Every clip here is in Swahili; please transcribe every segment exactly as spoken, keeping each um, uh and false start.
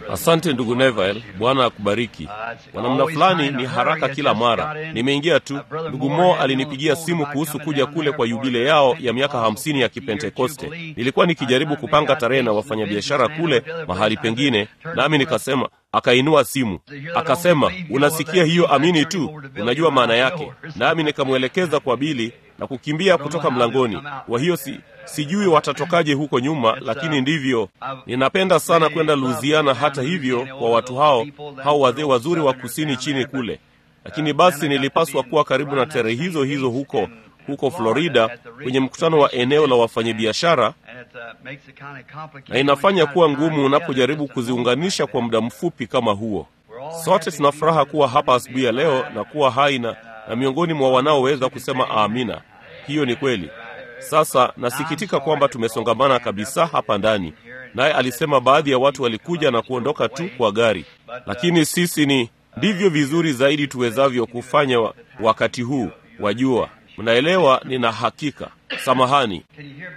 Asante ndugu Neville, Bwana akubariki. Kwa namna fulani ni haraka kila mara. Nimeingia tu. Ndugu Mo alinipigia simu kuhusu kuja kule kwa yubile yao ya miaka hamsini ya Kipentekoste. Nilikuwa nikijaribu kupanga tarehe na wafanyabiashara kule mahali pengine, nami nikasema, akainua simu. Akasema, "Unasikia hiyo amini tu, unajua maana yake." Nami nikamwelekeza kwa Bili na kukimbia kutoka mlangoni. Kwa hiyo si sijui watatokaje huko nyuma, lakini ndivyo. Ninapenda sana kwenda Louisiana hata hivyo kwa watu hao, hao wazee wazuri wa kusini chini kule. Lakini basi nilipaswa kuwa karibu na tarehe hizo hizo huko huko Florida kwenye mkutano wa eneo la wafanyabiashara, na inafanya kuwa ngumu unapojaribu kuziunganisha kwa muda mfupi kama huo. Sote tuna furaha kuwa hapa asubuhi ya leo na kuwa hai na, na miongoni mwa wanaoweza kusema amina. Hiyo ni kweli. Sasa nasikitika kwamba tumesongamana kabisa hapa ndani. Naye alisema baadhi ya watu walikuja na kuondoka tu kwa gari. Lakini sisi ni ndivyo vizuri zaidi tuwezavyo kufanya wa, wakati huu. Wajua, mnaelewa, nina hakika. Samahani.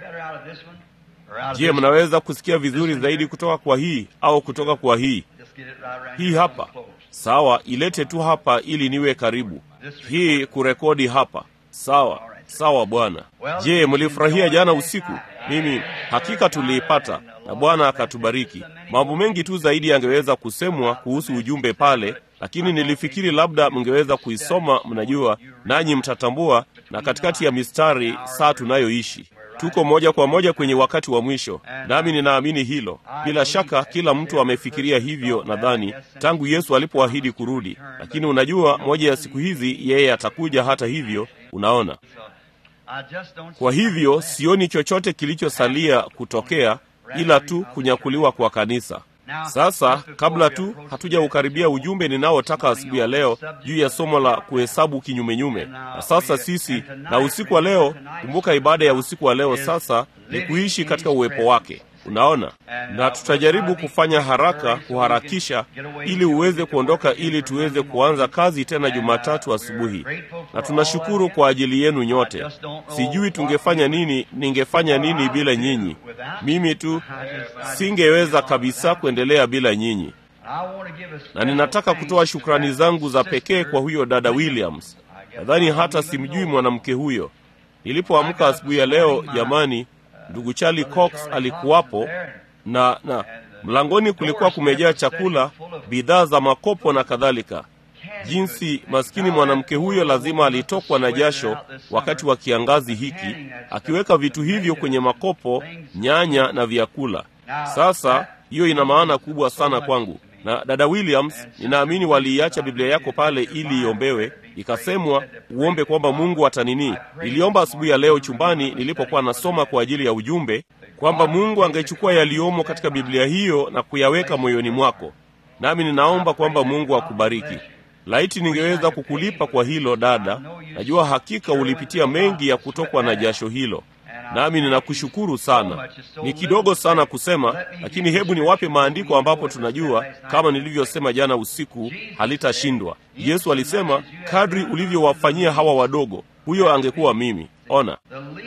Je, mnaweza kusikia vizuri zaidi kutoka kwa hii au kutoka kwa hii? Hii hapa. Sawa, ilete tu hapa ili niwe karibu. Hii kurekodi hapa. Sawa. Sawa Bwana. Je, mlifurahia jana usiku? Mimi hakika tuliipata na Bwana akatubariki. Mambo mengi tu zaidi yangeweza kusemwa kuhusu ujumbe pale, lakini nilifikiri labda mngeweza kuisoma, mnajua, nanyi mtatambua, na katikati ya mistari saa tunayoishi. Tuko moja kwa moja kwenye wakati wa mwisho, nami ninaamini hilo. Bila shaka kila mtu amefikiria hivyo, nadhani tangu Yesu alipoahidi kurudi. Lakini unajua, moja ya siku hizi yeye atakuja hata hivyo, unaona. Kwa hivyo sioni chochote kilichosalia kutokea ila tu kunyakuliwa kwa kanisa. Sasa kabla tu hatujaukaribia ujumbe ninaotaka asubuhi ya leo juu ya somo la kuhesabu kinyumenyume. Na sasa sisi na usiku wa leo, kumbuka ibada ya usiku wa leo sasa ni kuishi katika uwepo wake. Unaona? Na tutajaribu kufanya haraka, kuharakisha ili uweze kuondoka ili tuweze kuanza kazi tena Jumatatu asubuhi. Na tunashukuru kwa ajili yenu nyote. Sijui tungefanya nini, ningefanya nini bila nyinyi. Mimi tu singeweza kabisa kuendelea bila nyinyi. Na ninataka kutoa shukrani zangu za pekee kwa huyo dada Williams. Nadhani hata simjui mwanamke huyo. Nilipoamka asubuhi ya leo, jamani, ndugu Charlie Cox alikuwapo, na na mlangoni kulikuwa kumejaa chakula, bidhaa za makopo na kadhalika. Jinsi maskini mwanamke huyo lazima alitokwa na jasho wakati wa kiangazi hiki, akiweka vitu hivyo kwenye makopo, nyanya na vyakula. Sasa hiyo ina maana kubwa sana kwangu. Na dada Williams, ninaamini waliiacha Biblia yako pale ili iombewe. Ikasemwa uombe kwamba Mungu atanini. Niliomba asubuhi ya leo chumbani nilipokuwa nasoma kwa ajili ya ujumbe kwamba Mungu angechukua yaliomo katika Biblia hiyo na kuyaweka moyoni mwako. Nami ninaomba kwamba Mungu akubariki. Laiti ningeweza kukulipa kwa hilo dada. Najua hakika ulipitia mengi ya kutokwa na jasho hilo. Nami ninakushukuru sana. Ni kidogo sana kusema, lakini hebu niwape maandiko ambapo tunajua, kama nilivyosema jana usiku, halitashindwa. Yesu alisema, kadri ulivyowafanyia hawa wadogo, huyo angekuwa mimi. Ona,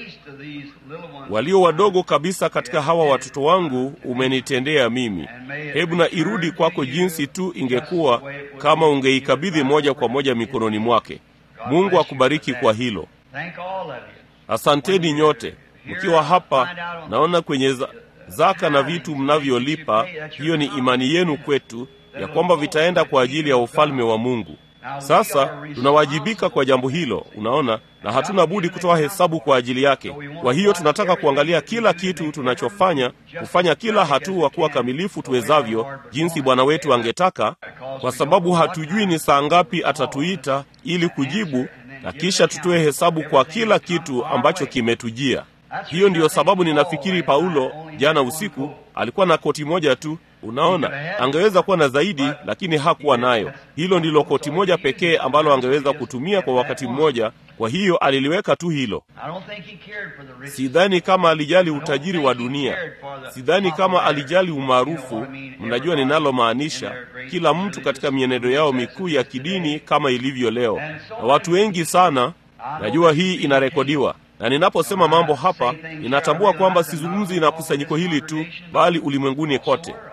walio wadogo kabisa katika hawa watoto wangu umenitendea mimi. Hebu na irudi kwako jinsi tu ingekuwa kama ungeikabidhi moja kwa moja mikononi mwake. Mungu akubariki kwa hilo. Asanteni nyote. Mkiwa hapa, naona kwenye za, zaka na vitu mnavyolipa, hiyo ni imani yenu kwetu ya kwamba vitaenda kwa ajili ya ufalme wa Mungu. Sasa tunawajibika kwa jambo hilo, unaona, na hatuna budi kutoa hesabu kwa ajili yake. Kwa hiyo tunataka kuangalia kila kitu tunachofanya, kufanya kila hatua kuwa kamilifu tuwezavyo, jinsi Bwana wetu angetaka, kwa sababu hatujui ni saa ngapi atatuita ili kujibu, na kisha tutoe hesabu kwa kila kitu ambacho kimetujia. Hiyo ndiyo sababu ninafikiri Paulo jana usiku alikuwa na koti moja tu. Unaona, angeweza kuwa na zaidi, lakini hakuwa nayo. Hilo ndilo koti moja pekee ambalo angeweza kutumia kwa wakati mmoja. Kwa hiyo aliliweka tu hilo. Sidhani kama alijali utajiri wa dunia. Sidhani kama alijali umaarufu. Mnajua ninalomaanisha, kila mtu katika mienendo yao mikuu ya kidini kama ilivyo leo. Na watu wengi sana, najua hii inarekodiwa. Na ninaposema mambo hapa, ninatambua kwamba sizungumzi na kusanyiko hili tu, bali ulimwenguni kote.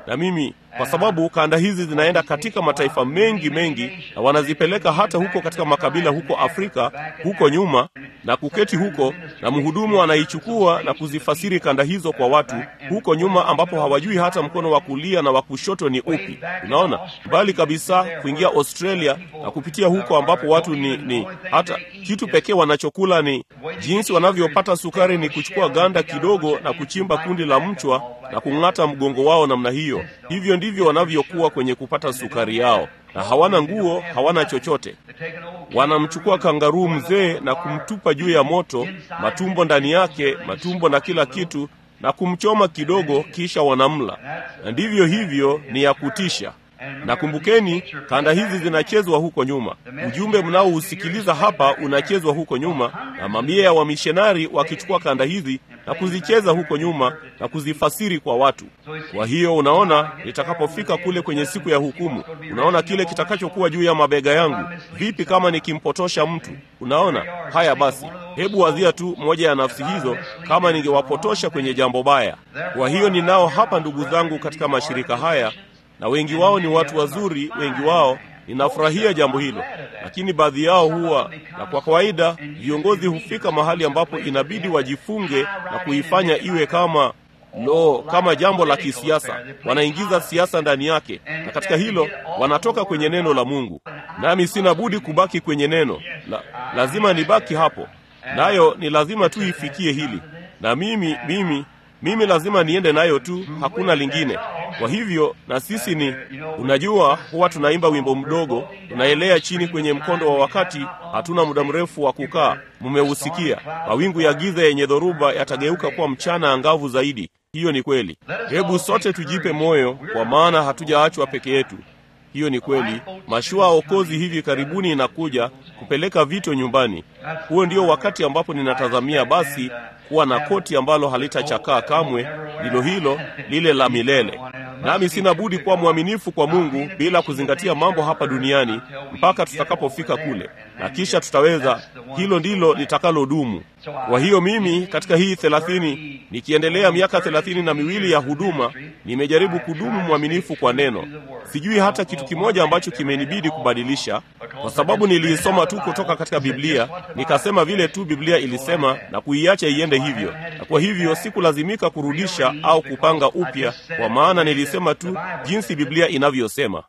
Na mimi, kwa sababu kanda hizi zinaenda katika mataifa mengi mengi, na wanazipeleka hata huko katika makabila huko Afrika, huko nyuma, na kuketi huko, na mhudumu anaichukua na kuzifasiri kanda hizo kwa watu huko nyuma, ambapo hawajui hata mkono wa kulia na wa kushoto ni upi. Unaona, bali kabisa kuingia Australia na kupitia huko ambapo watu ni, ni hata kitu pekee wanachokula ni jinsi wanavyopata sukari ni kuchukua ganda kidogo na kuchimba kundi la mchwa na kung'ata mgongo wao namna hiyo. Hivyo ndivyo wanavyokuwa kwenye kupata sukari yao, na hawana nguo, hawana chochote. Wanamchukua kangaruu mzee na kumtupa juu ya moto, matumbo ndani yake, matumbo na kila kitu, na kumchoma kidogo, kisha wanamla. Na ndivyo hivyo, ni ya kutisha. Na kumbukeni, kanda hizi zinachezwa huko nyuma. Ujumbe mnaousikiliza hapa unachezwa huko nyuma, na mamia ya wamishonari wakichukua kanda hizi na kuzicheza huko nyuma na kuzifasiri kwa watu. Kwa hiyo unaona, nitakapofika kule kwenye siku ya hukumu, unaona kile kitakachokuwa juu ya mabega yangu. Vipi kama nikimpotosha mtu? Unaona? Haya basi, hebu wazia tu moja ya nafsi hizo kama ningewapotosha kwenye jambo baya. Kwa hiyo ninao hapa ndugu zangu katika mashirika haya, na wengi wao ni watu wazuri, wengi wao ninafurahia jambo hilo, lakini baadhi yao huwa, na kwa kawaida viongozi hufika mahali ambapo inabidi wajifunge na kuifanya iwe kama lo, kama jambo la kisiasa. Wanaingiza siasa ndani yake, na katika hilo wanatoka kwenye neno la Mungu. Nami sina budi kubaki kwenye neno la, lazima nibaki hapo, nayo ni lazima tu ifikie hili, na mimi mimi mimi lazima niende nayo tu, hakuna lingine. Kwa hivyo na sisi ni, unajua, huwa tunaimba wimbo mdogo, tunaelea chini kwenye mkondo wa wakati, hatuna muda mrefu wa kukaa. Mmeusikia, mawingu ya giza yenye dhoruba yatageuka kuwa mchana angavu zaidi. Hiyo ni kweli. Hebu sote tujipe moyo, kwa maana hatujaachwa peke yetu. Hiyo ni kweli. Mashua okozi hivi karibuni inakuja kupeleka vito nyumbani. Huo ndio wakati ambapo ninatazamia basi kuwa na koti ambalo halitachakaa kamwe, lilo hilo lile la milele. Nami sina budi kuwa mwaminifu kwa Mungu bila kuzingatia mambo hapa duniani mpaka tutakapofika kule, na kisha tutaweza, hilo ndilo litakalodumu. Kwa hiyo mimi katika hii thelathini, nikiendelea miaka thelathini na miwili ya huduma, nimejaribu kudumu mwaminifu kwa neno. Sijui hata kitu kimoja ambacho kimenibidi kubadilisha, kwa sababu niliisoma tu kutoka katika Biblia, nikasema vile tu Biblia ilisema na kuiacha iende hivyo. Na kwa hivyo sikulazimika kurudisha au kupanga upya, kwa maana nilisema tu jinsi Biblia inavyosema.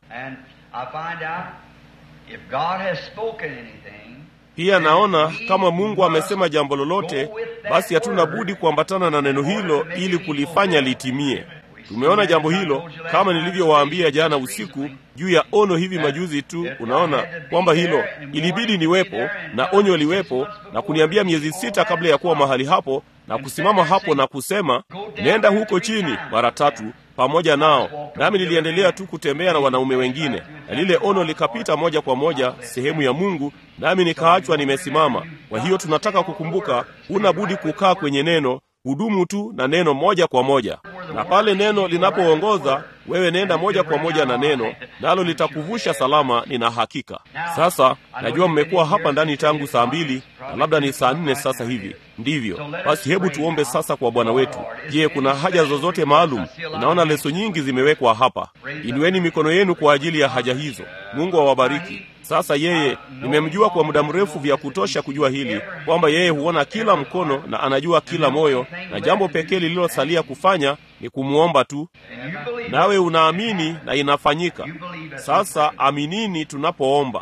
Pia naona kama Mungu amesema jambo lolote, basi hatuna budi kuambatana na neno hilo ili kulifanya litimie. Tumeona jambo hilo kama nilivyowaambia jana usiku juu ya ono hivi majuzi tu. Unaona kwamba hilo ilibidi niwepo na onyo liwepo na kuniambia miezi sita kabla ya kuwa mahali hapo na kusimama hapo na kusema nenda huko chini mara tatu pamoja nao. Nami niliendelea tu kutembea na wanaume wengine, na lile ono likapita moja kwa moja sehemu ya Mungu, nami nikaachwa nimesimama. Kwa hiyo tunataka kukumbuka, huna budi kukaa kwenye neno, hudumu tu na neno moja kwa moja, na pale neno linapoongoza wewe nenda moja kwa moja na neno, nalo litakuvusha salama, nina hakika. Sasa najua mmekuwa hapa ndani tangu saa mbili na labda ni saa nne sasa hivi. Ndivyo basi, hebu tuombe sasa kwa Bwana wetu. Je, kuna haja zozote maalum? Naona leso nyingi zimewekwa hapa. Inueni mikono yenu kwa ajili ya haja hizo. Mungu awabariki. Sasa yeye, nimemjua kwa muda mrefu vya kutosha kujua hili, kwamba yeye huona kila mkono na anajua kila moyo, na jambo pekee lililosalia kufanya ni kumuomba tu. Nawe unaamini na inafanyika. Sasa aminini tunapoomba.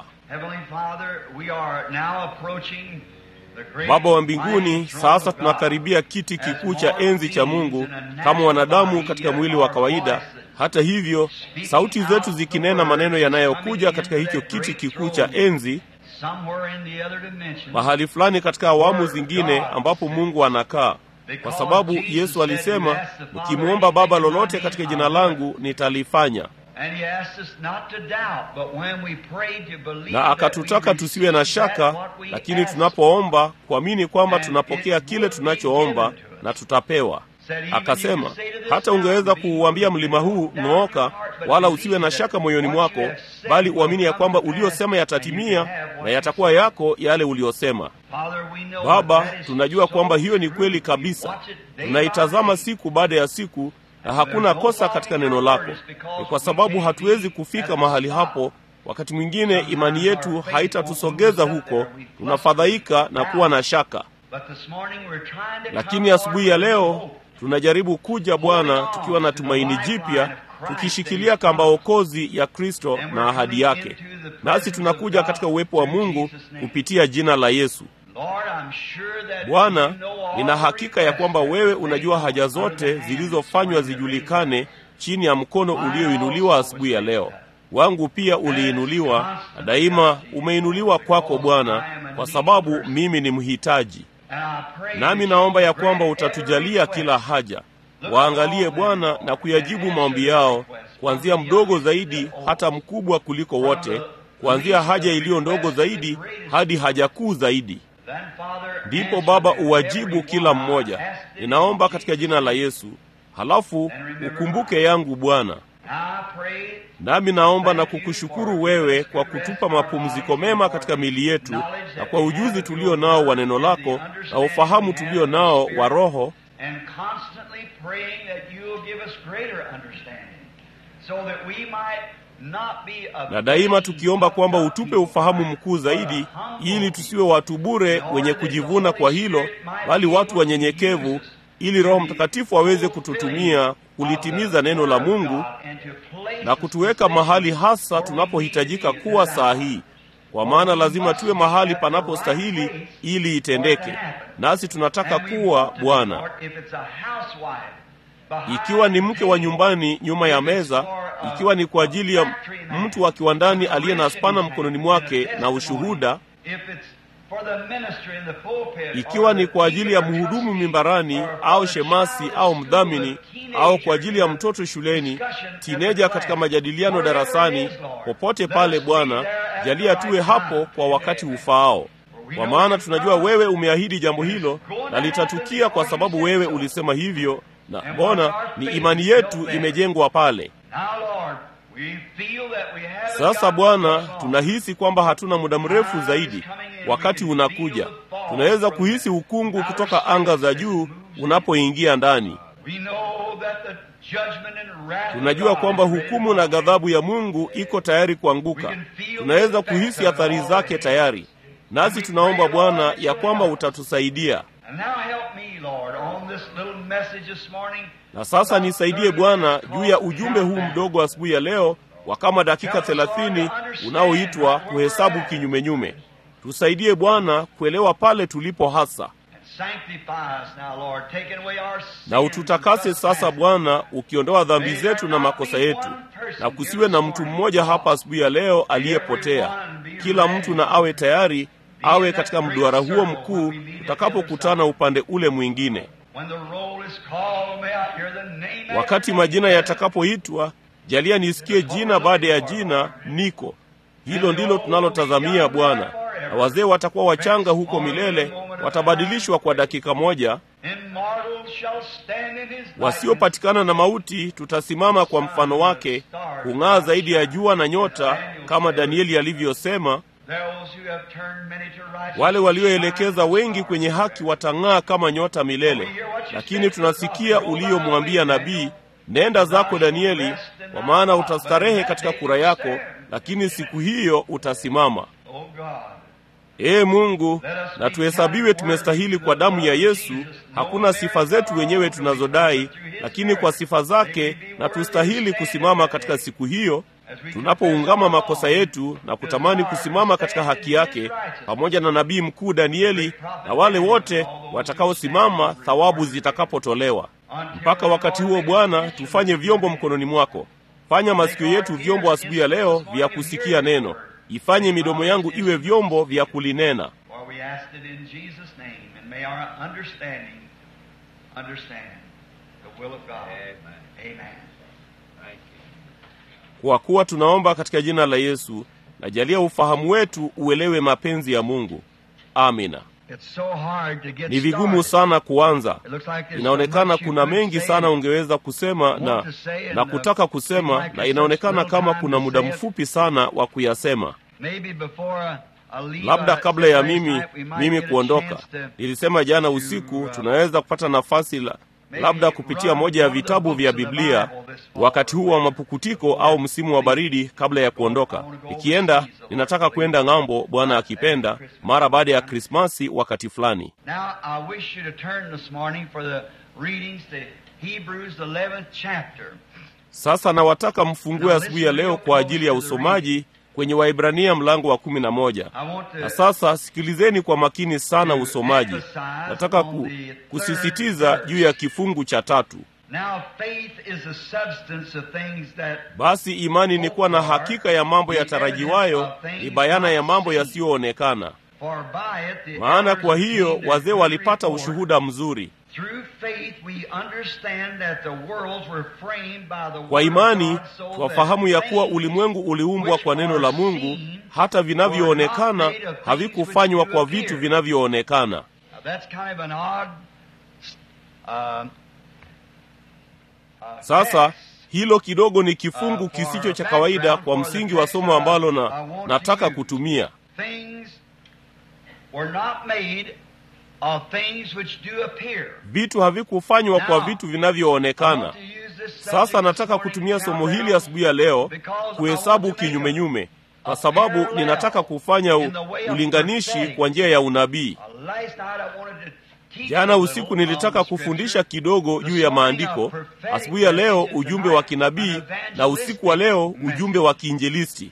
Baba wa mbinguni, sasa tunakaribia kiti kikuu cha enzi cha Mungu kama wanadamu katika mwili wa kawaida. Hata hivyo, sauti zetu zikinena maneno yanayokuja katika hicho kiti kikuu cha enzi, mahali fulani katika awamu zingine ambapo Mungu anakaa. Kwa sababu Yesu alisema, mkimuomba Baba lolote katika jina langu nitalifanya. Na akatutaka tusiwe na shaka, lakini tunapoomba kuamini kwamba tunapokea kile tunachoomba na tutapewa. Akasema, hata ungeweza kuuambia mlima huu ng'ooka, wala usiwe na shaka moyoni mwako, bali uamini ya kwamba uliosema yatatimia, na yatakuwa yako yale uliosema. Baba, tunajua kwamba hiyo ni kweli kabisa. Tunaitazama siku baada ya siku, na hakuna kosa katika neno lako. Ni kwa sababu hatuwezi kufika mahali hapo. Wakati mwingine imani yetu haitatusogeza huko, tunafadhaika na kuwa na shaka. Lakini asubuhi ya leo tunajaribu kuja Bwana tukiwa na tumaini jipya, tukishikilia kamba okozi ya Kristo na ahadi yake. Nasi tunakuja katika uwepo wa Mungu kupitia jina la Yesu. Bwana, nina hakika ya kwamba wewe unajua haja zote zilizofanywa zijulikane chini ya mkono ulioinuliwa asubuhi ya leo. Wangu pia uliinuliwa, na daima umeinuliwa kwako Bwana, kwa sababu mimi ni mhitaji. Nami naomba ya kwamba utatujalia kila haja. Waangalie Bwana na kuyajibu maombi yao, kuanzia mdogo zaidi hata mkubwa kuliko wote, kuanzia haja iliyo ndogo zaidi hadi haja kuu zaidi. Ndipo Baba uwajibu kila mmoja. Ninaomba katika jina la Yesu. Halafu ukumbuke yangu Bwana. Nami naomba na kukushukuru wewe kwa kutupa mapumziko mema katika miili yetu, na kwa ujuzi tulio nao wa neno lako na ufahamu tulio nao wa Roho, na daima tukiomba kwamba utupe ufahamu mkuu zaidi, ili tusiwe watu bure wenye kujivuna kwa hilo, bali watu wanyenyekevu, ili Roho Mtakatifu aweze kututumia kulitimiza neno la Mungu na kutuweka mahali hasa tunapohitajika kuwa sahihi. Kwa maana lazima tuwe mahali panapostahili ili itendeke. Nasi tunataka kuwa Bwana. Ikiwa ni mke wa nyumbani nyuma ya meza, ikiwa ni kwa ajili ya mtu wa kiwandani aliye na spana mkononi mwake na ushuhuda, ikiwa ni kwa ajili ya mhudumu mimbarani au shemasi au mdhamini, au kwa ajili ya mtoto shuleni, tineja katika majadiliano darasani, popote pale Bwana, jalia tuwe hapo kwa wakati ufaao. Kwa maana tunajua wewe umeahidi jambo hilo na litatukia, kwa sababu wewe ulisema hivyo, na Bwana, ni imani yetu imejengwa pale. Sasa Bwana, tunahisi kwamba hatuna muda mrefu zaidi. Wakati unakuja, tunaweza kuhisi ukungu kutoka anga za juu unapoingia ndani. Tunajua kwamba hukumu na ghadhabu ya Mungu iko tayari kuanguka. Tunaweza kuhisi athari zake tayari. Nasi tunaomba Bwana ya kwamba utatusaidia. Na sasa nisaidie Bwana juu ya ujumbe huu mdogo asubuhi ya leo wa kama dakika thelathini unaoitwa kuhesabu kinyumenyume. Tusaidie Bwana kuelewa pale tulipo hasa. Na ututakase sasa Bwana, ukiondoa dhambi zetu na makosa yetu. Na kusiwe na mtu mmoja hapa asubuhi ya leo aliyepotea. Kila mtu na awe tayari, awe katika mduara huo mkuu utakapokutana upande ule mwingine. Wakati majina yatakapoitwa, jalia nisikie jina baada ya jina, niko. Hilo ndilo tunalotazamia Bwana. Na wazee watakuwa wachanga huko milele, watabadilishwa kwa dakika moja. Wasiopatikana na mauti tutasimama kwa mfano wake, kung'aa zaidi ya jua na nyota, kama Danieli alivyosema. Wale walioelekeza wengi kwenye haki watang'aa kama nyota milele. Lakini tunasikia uliyomwambia nabii, nenda zako Danieli, kwa maana utastarehe katika kura yako, lakini siku hiyo utasimama. Ee Mungu, na tuhesabiwe tumestahili kwa damu ya Yesu. Hakuna sifa zetu wenyewe tunazodai, lakini kwa sifa zake na tustahili kusimama katika siku hiyo, tunapoungama makosa yetu na kutamani kusimama katika haki yake, pamoja na nabii mkuu Danieli na wale wote watakaosimama thawabu zitakapotolewa. Mpaka wakati huo Bwana, tufanye vyombo mkononi mwako. Fanya masikio yetu vyombo asubuhi ya leo vya kusikia neno. Ifanye midomo yangu iwe vyombo vya kulinena. Kwa kuwa tunaomba katika jina la Yesu, na jalia ufahamu wetu uelewe mapenzi ya Mungu. Amina. Ni vigumu sana kuanza. Inaonekana kuna mengi sana ungeweza kusema na, na kutaka kusema, na inaonekana kama kuna muda mfupi sana wa kuyasema. Labda kabla ya mimi mimi kuondoka, nilisema jana usiku tunaweza kupata nafasi la, labda kupitia moja ya vitabu vya Biblia wakati huu wa mapukutiko au msimu wa baridi kabla ya kuondoka. Nikienda, ninataka kwenda ng'ambo, Bwana akipenda, mara baada ya Krismasi wakati fulani. Sasa nawataka mfungue asubuhi ya leo kwa ajili ya usomaji kwenye Waibrania mlango wa kumi na moja. Na sasa sikilizeni kwa makini sana usomaji. Nataka ku, kusisitiza juu ya kifungu cha tatu. Basi imani ni kuwa na hakika ya mambo yatarajiwayo, ni bayana ya mambo yasiyoonekana. Maana kwa hiyo wazee walipata ushuhuda mzuri. Kwa imani twafahamu ya kuwa ulimwengu uliumbwa kwa neno la Mungu, hata vinavyoonekana havikufanywa kwa vitu vinavyoonekana. Sasa hilo kidogo ni kifungu kisicho cha kawaida kwa msingi wa somo ambalo na nataka kutumia. Vitu havikufanywa kwa vitu vinavyoonekana. Sasa nataka kutumia somo hili asubuhi ya leo kuhesabu kinyumenyume, kwa sababu ninataka kufanya u, ulinganishi kwa njia ya unabii. Jana usiku nilitaka kufundisha kidogo juu ya maandiko, asubuhi ya leo ujumbe wa kinabii, na usiku wa leo ujumbe wa kiinjilisti.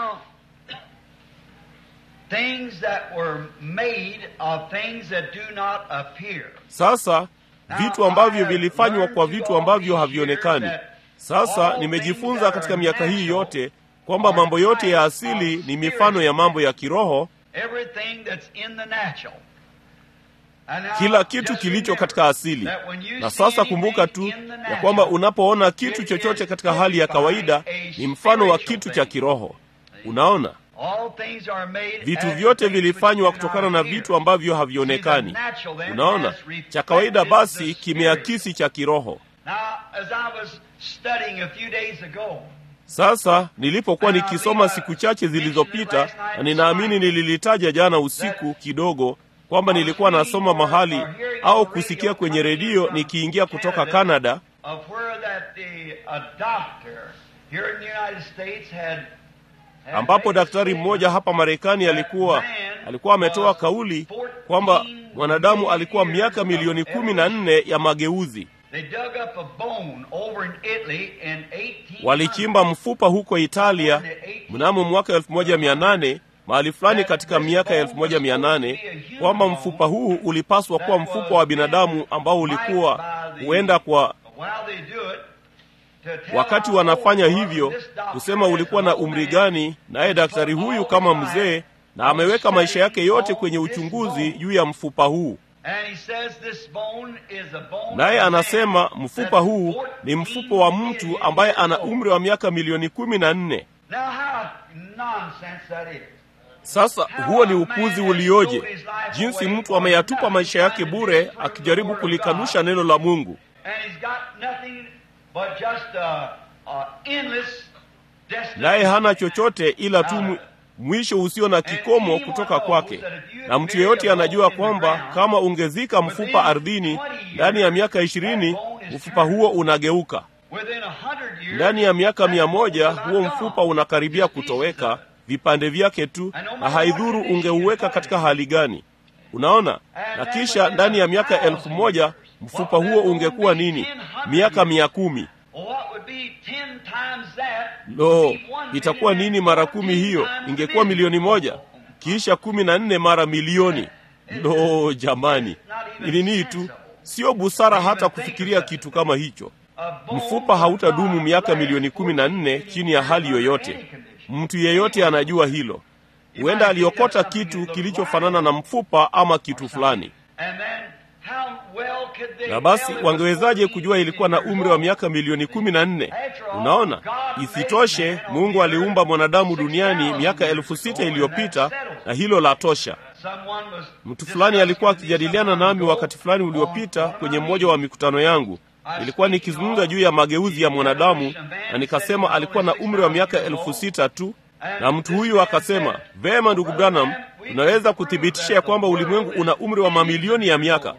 Sasa vitu ambavyo vilifanywa kwa vitu ambavyo havionekani. Sasa nimejifunza katika miaka hii yote kwamba mambo yote ya asili ni mifano ya mambo ya kiroho, kila kitu kilicho katika asili. Na sasa kumbuka tu ya kwamba unapoona kitu chochote katika hali ya kawaida ni mfano wa kitu cha kiroho. Unaona? Vitu vyote vilifanywa kutokana na vitu ambavyo havionekani. Unaona? Cha kawaida basi kimeakisi cha kiroho. Sasa nilipokuwa nikisoma siku chache zilizopita, na ninaamini nililitaja jana usiku kidogo, kwamba nilikuwa nasoma mahali au kusikia kwenye redio nikiingia kutoka Canada, ambapo daktari mmoja hapa Marekani alikuwa alikuwa ametoa kauli kwamba mwanadamu alikuwa miaka milioni kumi na nne ya mageuzi. Walichimba mfupa huko Italia mnamo mwaka elfu moja mia nane, mahali fulani katika miaka elfu moja mia nane, kwamba mfupa huu ulipaswa kuwa mfupa wa binadamu ambao ulikuwa huenda kwa wakati wanafanya hivyo kusema ulikuwa na umri gani, naye daktari huyu kama mzee, na ameweka maisha yake yote kwenye uchunguzi juu ya mfupa huu. Naye anasema mfupa huu ni mfupa wa mtu ambaye ana umri wa miaka milioni kumi na nne. Sasa huo ni upuzi ulioje, jinsi mtu ameyatupa maisha yake bure akijaribu kulikanusha neno la Mungu. Naye hana chochote ila tu mwisho usio na kikomo kutoka kwake. Na mtu yeyote anajua kwamba kama ungezika mfupa ardhini, ndani ya miaka ishirini mfupa huo unageuka. Ndani ya miaka mia moja huo mfupa unakaribia kutoweka, vipande vyake tu, na haidhuru ungeuweka katika hali gani. Unaona? Na kisha ndani ya miaka elfu moja mfupa huo ungekuwa nini? Miaka mia kumi. Lo, itakuwa nini mara kumi hiyo? Ingekuwa milioni moja. Kisha kumi na nne mara milioni. Lo, jamani, ni nini tu? Sio busara hata kufikiria kitu kama hicho. Mfupa hautadumu miaka milioni kumi na nne chini ya hali yoyote. Mtu yeyote anajua hilo. Huenda aliokota kitu kilichofanana na mfupa ama kitu fulani. Na basi wangewezaje kujua ilikuwa na umri wa miaka milioni kumi na nne? Unaona? Isitoshe, Mungu aliumba mwanadamu duniani miaka elfu sita iliyopita, na hilo la tosha. Mtu fulani alikuwa akijadiliana nami wakati fulani uliopita kwenye mmoja wa mikutano yangu. Nilikuwa nikizungumza juu ya mageuzi ya mwanadamu, na nikasema alikuwa na umri wa miaka elfu sita tu. Na mtu huyu akasema, "Vema ndugu Branham, tunaweza kuthibitisha ya kwamba ulimwengu una umri wa mamilioni ya miaka.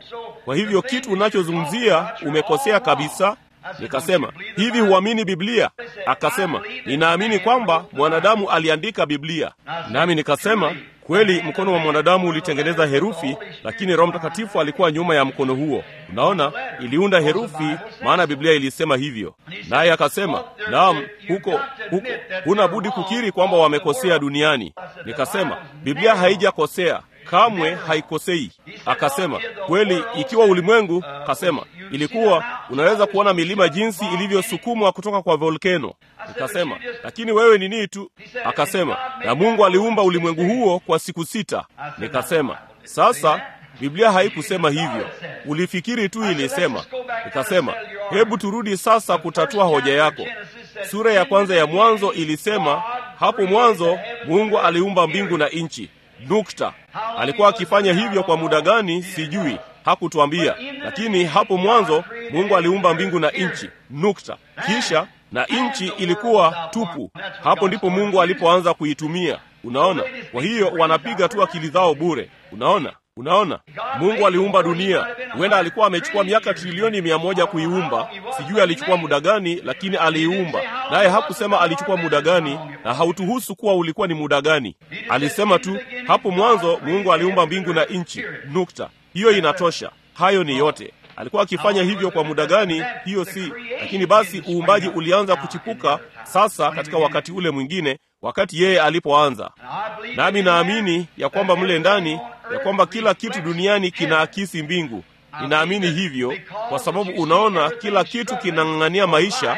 Kwa hivyo kitu unachozungumzia umekosea kabisa. Nikasema, hivi huamini Biblia? Akasema, ninaamini kwamba mwanadamu aliandika Biblia. Nami nikasema, kweli mkono wa mwanadamu ulitengeneza herufi, lakini Roho Mtakatifu alikuwa nyuma ya mkono huo. Unaona, iliunda herufi, maana Biblia ilisema hivyo. Naye akasema, naam, huko huko huna budi kukiri kwamba wamekosea duniani. Nikasema, Biblia haijakosea, kamwe haikosei. Akasema, kweli ikiwa ulimwengu, kasema, ilikuwa unaweza kuona milima jinsi ilivyosukumwa kutoka kwa volkeno. Nikasema, lakini wewe ni nini tu? Akasema, na Mungu aliumba ulimwengu huo kwa siku sita. Nikasema, sasa Biblia haikusema hivyo, ulifikiri tu ilisema. Nikasema, hebu turudi sasa kutatua hoja yako. Sura ya kwanza ya Mwanzo ilisema, hapo mwanzo Mungu aliumba mbingu na nchi. Nukta. Alikuwa akifanya hivyo kwa muda gani sijui, hakutuambia, lakini hapo mwanzo Mungu aliumba mbingu na nchi. Nukta. Kisha na nchi ilikuwa tupu. Hapo ndipo Mungu alipoanza kuitumia. Unaona? Kwa hiyo wanapiga tu akili zao bure. Unaona? Unaona? Mungu aliumba dunia. Huenda alikuwa amechukua miaka trilioni mia moja kuiumba. Sijui alichukua muda gani, lakini aliiumba. Naye hakusema alichukua muda gani, na hautuhusu kuwa ulikuwa ni muda gani. Alisema tu, hapo mwanzo Mungu aliumba mbingu na nchi. Nukta. Hiyo inatosha. Hayo ni yote. Alikuwa akifanya hivyo kwa muda gani, hiyo si. Lakini basi uumbaji ulianza kuchipuka sasa katika wakati ule mwingine, wakati yeye alipoanza. Nami naamini ya kwamba mle ndani, ya kwamba kila kitu duniani kinaakisi mbingu. Ninaamini hivyo kwa sababu unaona kila kitu kinang'ang'ania maisha.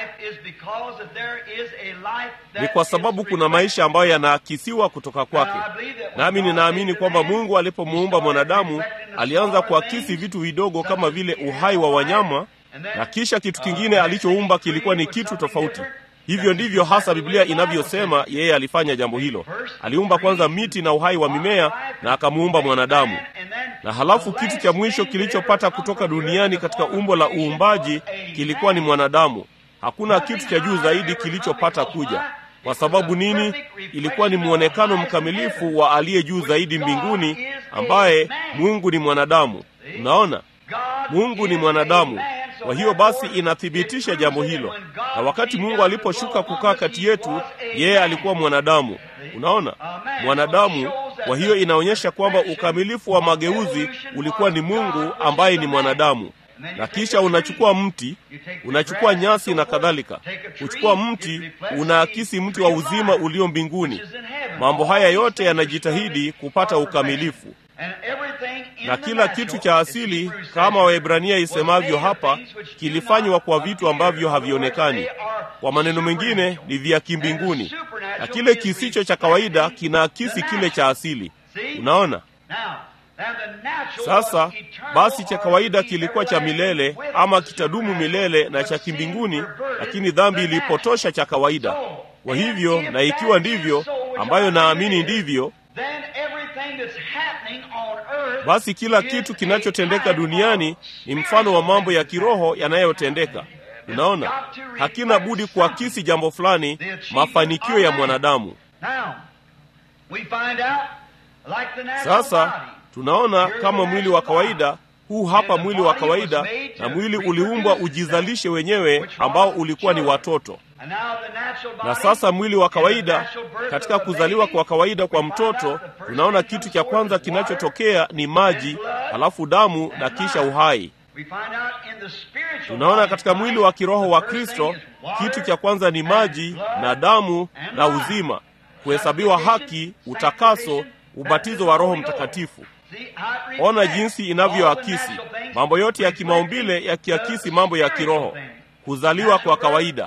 Ni kwa sababu kuna maisha ambayo yanaakisiwa kutoka kwake. Nami ninaamini kwamba Mungu alipomuumba mwanadamu alianza kuakisi vitu vidogo kama vile uhai wa wanyama, na kisha kitu kingine alichoumba kilikuwa ni kitu tofauti. Hivyo ndivyo hasa Biblia inavyosema yeye alifanya jambo hilo. Aliumba kwanza miti na uhai wa mimea na akamuumba mwanadamu. Na halafu kitu cha mwisho kilichopata kutoka duniani katika umbo la uumbaji kilikuwa ni mwanadamu. Hakuna kitu cha juu zaidi kilichopata kuja. Kwa sababu nini? Ilikuwa ni muonekano mkamilifu wa aliye juu zaidi mbinguni, ambaye Mungu ni mwanadamu. Unaona? Mungu ni mwanadamu. Kwa hiyo basi inathibitisha jambo hilo. Na wakati Mungu aliposhuka kukaa kati yetu, yeye alikuwa mwanadamu. Unaona? Mwanadamu. Kwa hiyo inaonyesha kwamba ukamilifu wa mageuzi ulikuwa ni Mungu ambaye ni mwanadamu. Na kisha unachukua mti, unachukua nyasi na kadhalika. Uchukua mti, unaakisi mti wa uzima ulio mbinguni. Mambo haya yote yanajitahidi kupata ukamilifu. Na kila kitu cha asili, kama Waebrania isemavyo hapa, kilifanywa kwa vitu ambavyo havionekani. Kwa maneno mengine, ni vya kimbinguni. Na kile kisicho cha kawaida kinaakisi kile cha asili. Unaona? Sasa basi cha kawaida kilikuwa cha milele ama kitadumu milele na cha kimbinguni, lakini dhambi ilipotosha cha kawaida. Kwa hivyo, na ikiwa ndivyo, ambayo naamini ndivyo, basi kila kitu kinachotendeka duniani ni mfano wa mambo ya kiroho yanayotendeka. Unaona? Hakina budi kuakisi jambo fulani, mafanikio ya mwanadamu. Sasa tunaona kama mwili wa kawaida, huu hapa mwili wa kawaida, na mwili uliumbwa ujizalishe wenyewe, ambao ulikuwa ni watoto. Na sasa mwili wa kawaida, katika kuzaliwa kwa kawaida kwa mtoto, tunaona kitu cha kwanza kinachotokea ni maji, halafu damu na kisha uhai. Tunaona katika mwili wa kiroho wa Kristo, kitu cha kwanza ni maji na damu na uzima, kuhesabiwa haki, utakaso, ubatizo wa Roho Mtakatifu. Ona jinsi inavyoakisi mambo yote ya kimaumbile, yakiakisi mambo ya kiroho. Kuzaliwa kwa kawaida.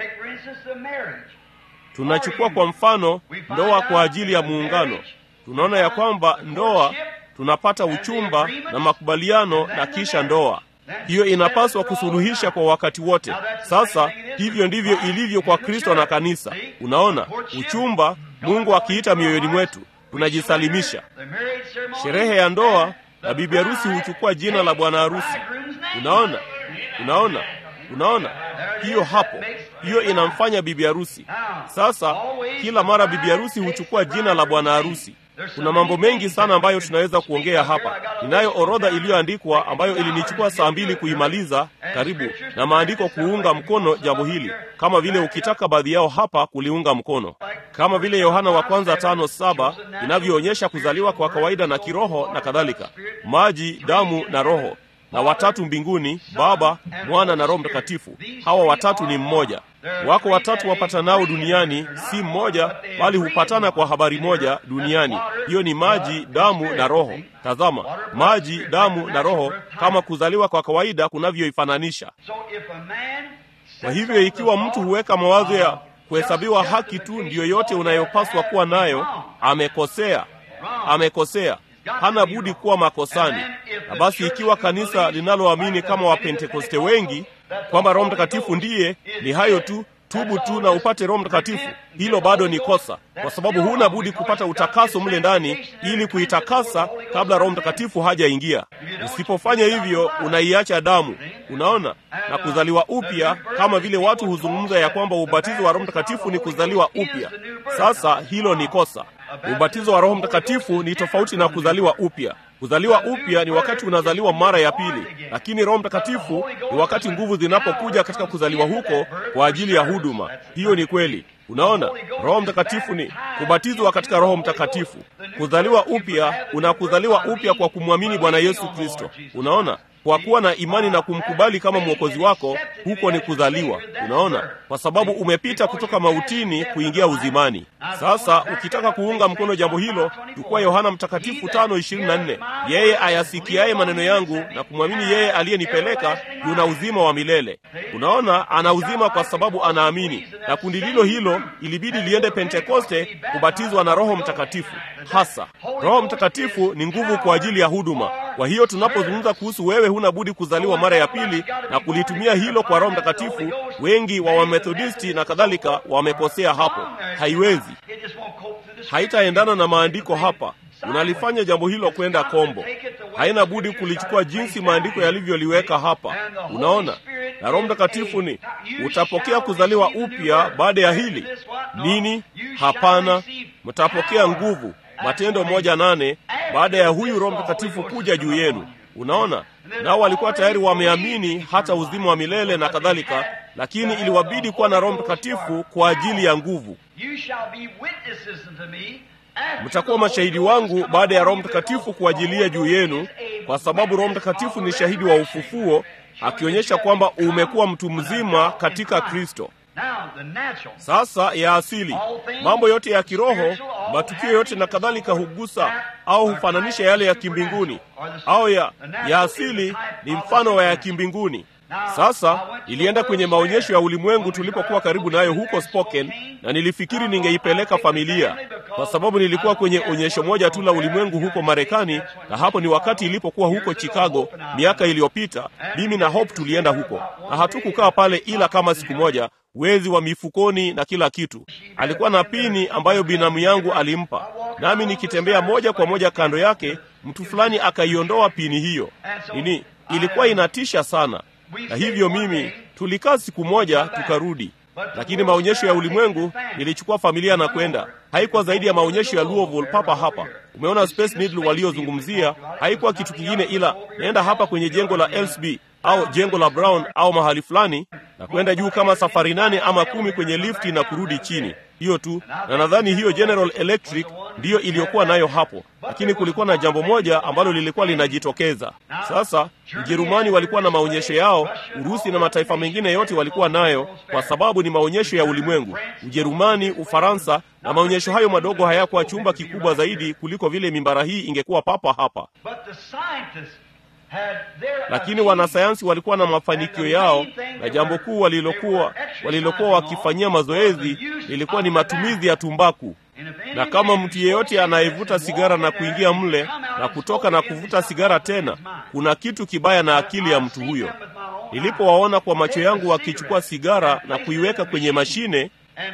Tunachukua kwa mfano ndoa kwa ajili ya muungano. Tunaona ya kwamba ndoa, tunapata uchumba na makubaliano na kisha ndoa. Hiyo inapaswa kusuluhisha kwa wakati wote. Sasa hivyo ndivyo ilivyo kwa Kristo na kanisa. Unaona? Uchumba, Mungu akiita mioyoni mwetu, tunajisalimisha. Sherehe ya ndoa, na bibi harusi huchukua jina la bwana harusi. Unaona? Unaona? Unaona? Hiyo hapo. Hiyo inamfanya bibi harusi. Sasa kila mara bibi harusi huchukua jina la bwana harusi. Kuna mambo mengi sana ambayo tunaweza kuongea hapa. Ninayo orodha iliyoandikwa ambayo ilinichukua saa mbili kuimaliza karibu, na maandiko kuunga mkono jambo hili, kama vile ukitaka baadhi yao hapa kuliunga mkono, kama vile Yohana wa kwanza tano saba inavyoonyesha kuzaliwa kwa kawaida na kiroho na kadhalika, maji, damu na roho, na watatu mbinguni, Baba, Mwana na Roho Mtakatifu. Hawa watatu ni mmoja. Wako watatu wapatanao duniani, si mmoja, bali hupatana kwa habari moja duniani. Hiyo ni maji, damu na roho. Tazama, maji, damu na roho, kama kuzaliwa kwa kawaida kunavyoifananisha. Kwa hivyo ikiwa mtu huweka mawazo ya kuhesabiwa haki tu ndiyo yote unayopaswa kuwa nayo, amekosea. Amekosea. Hana budi kuwa makosani. Na basi ikiwa kanisa linaloamini kama Wapentekoste wengi kwamba Roho Mtakatifu ndiye, ni hayo tu, tubu tu na upate Roho Mtakatifu, hilo bado ni kosa, kwa sababu huna budi kupata utakaso mle ndani ili kuitakasa kabla Roho Mtakatifu hajaingia. Usipofanya hivyo, unaiacha damu, unaona, na kuzaliwa upya, kama vile watu huzungumza ya kwamba ubatizo wa Roho Mtakatifu ni kuzaliwa upya. Sasa hilo ni kosa. Ubatizo wa Roho Mtakatifu ni tofauti na kuzaliwa upya. Kuzaliwa upya ni wakati unazaliwa mara ya pili, lakini Roho Mtakatifu ni wakati nguvu zinapokuja katika kuzaliwa huko kwa ajili ya huduma. Hiyo ni kweli. Unaona, Roho Mtakatifu ni kubatizwa katika Roho Mtakatifu. Kuzaliwa upya, unakuzaliwa upya kwa kumwamini Bwana Yesu Kristo. Unaona, kwa kuwa na imani na kumkubali kama mwokozi wako, huko ni kuzaliwa. Unaona, kwa sababu umepita kutoka mautini kuingia uzimani. Sasa ukitaka kuunga mkono jambo hilo, chukua Yohana Mtakatifu tano ishirini na nne. Yeye ayasikiaye maneno yangu na kumwamini yeye aliyenipeleka yuna uzima wa milele. Unaona, ana uzima kwa sababu anaamini. Na kundi lilo hilo ilibidi liende Pentekoste kubatizwa na Roho Mtakatifu. Hasa Roho Mtakatifu ni nguvu kwa ajili ya huduma. Kwa hiyo tunapozungumza kuhusu wewe huna budi kuzaliwa mara ya pili na kulitumia hilo kwa Roho Mtakatifu, wengi wa Wamethodisti na kadhalika wamekosea hapo. Haiwezi, haitaendana na maandiko hapa. Unalifanya jambo hilo kwenda kombo. Haina budi kulichukua jinsi maandiko yalivyoliweka hapa. Unaona, na Roho Mtakatifu ni utapokea kuzaliwa upya baada ya hili. Nini? Hapana, mtapokea nguvu. Matendo moja nane, baada ya huyu Roho Mtakatifu kuja juu yenu. Unaona, nao walikuwa tayari wameamini hata uzima wa milele na kadhalika, lakini iliwabidi kuwa na Roho Mtakatifu kwa ajili ya nguvu. Mtakuwa mashahidi wangu baada ya Roho Mtakatifu kuajilia juu yenu, kwa sababu Roho Mtakatifu ni shahidi wa ufufuo, akionyesha kwamba umekuwa mtu mzima katika Kristo. Sasa ya asili, mambo yote ya kiroho, matukio yote na kadhalika hugusa au hufananisha yale ya kimbinguni, au ya, ya asili ni mfano wa ya kimbinguni. Sasa ilienda kwenye maonyesho ya ulimwengu tulipokuwa karibu nayo huko Spokane, na nilifikiri ningeipeleka familia, kwa sababu nilikuwa kwenye onyesho moja tu la ulimwengu huko Marekani, na hapo ni wakati ilipokuwa huko Chicago miaka iliyopita. Mimi na Hope tulienda huko, na hatukukaa pale ila kama siku moja. Wezi wa mifukoni na kila kitu. Alikuwa na pini ambayo binamu yangu alimpa, nami nikitembea moja kwa moja kando yake, mtu fulani akaiondoa pini hiyo. Nini? Ilikuwa inatisha sana. Na hivyo mimi tulikaa siku moja tukarudi. Lakini maonyesho ya ulimwengu nilichukua familia na kwenda. Haikuwa zaidi ya maonyesho ya Louisville papa hapa. Umeona Space Needle waliozungumzia, haikuwa kitu kingine ila naenda hapa kwenye jengo la L S B au jengo la Brown au mahali fulani na kwenda juu kama safari nane ama kumi kwenye lifti na kurudi chini. Hiyo tu, na nadhani hiyo General Electric ndiyo iliyokuwa nayo hapo. Lakini kulikuwa na jambo moja ambalo lilikuwa linajitokeza. Sasa Ujerumani walikuwa na maonyesho yao, Urusi na mataifa mengine yote walikuwa nayo, kwa sababu ni maonyesho ya ulimwengu. Ujerumani, Ufaransa, na maonyesho hayo madogo hayakuwa chumba kikubwa zaidi kuliko vile mimbara hii ingekuwa papa hapa. Lakini wanasayansi walikuwa na mafanikio yao, na jambo kuu walilokuwa walilokuwa wakifanyia mazoezi lilikuwa ni matumizi ya tumbaku. Na kama mtu yeyote anayevuta sigara na kuingia mle na kutoka na kuvuta sigara tena, kuna kitu kibaya na akili ya mtu huyo. Nilipowaona kwa macho yangu wakichukua sigara na kuiweka kwenye mashine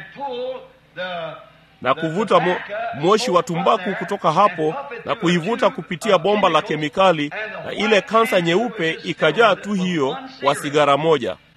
na kuvuta mo, moshi wa tumbaku kutoka hapo na kuivuta kupitia bomba la kemikali, na ile kansa nyeupe ikajaa tu hiyo kwa sigara moja.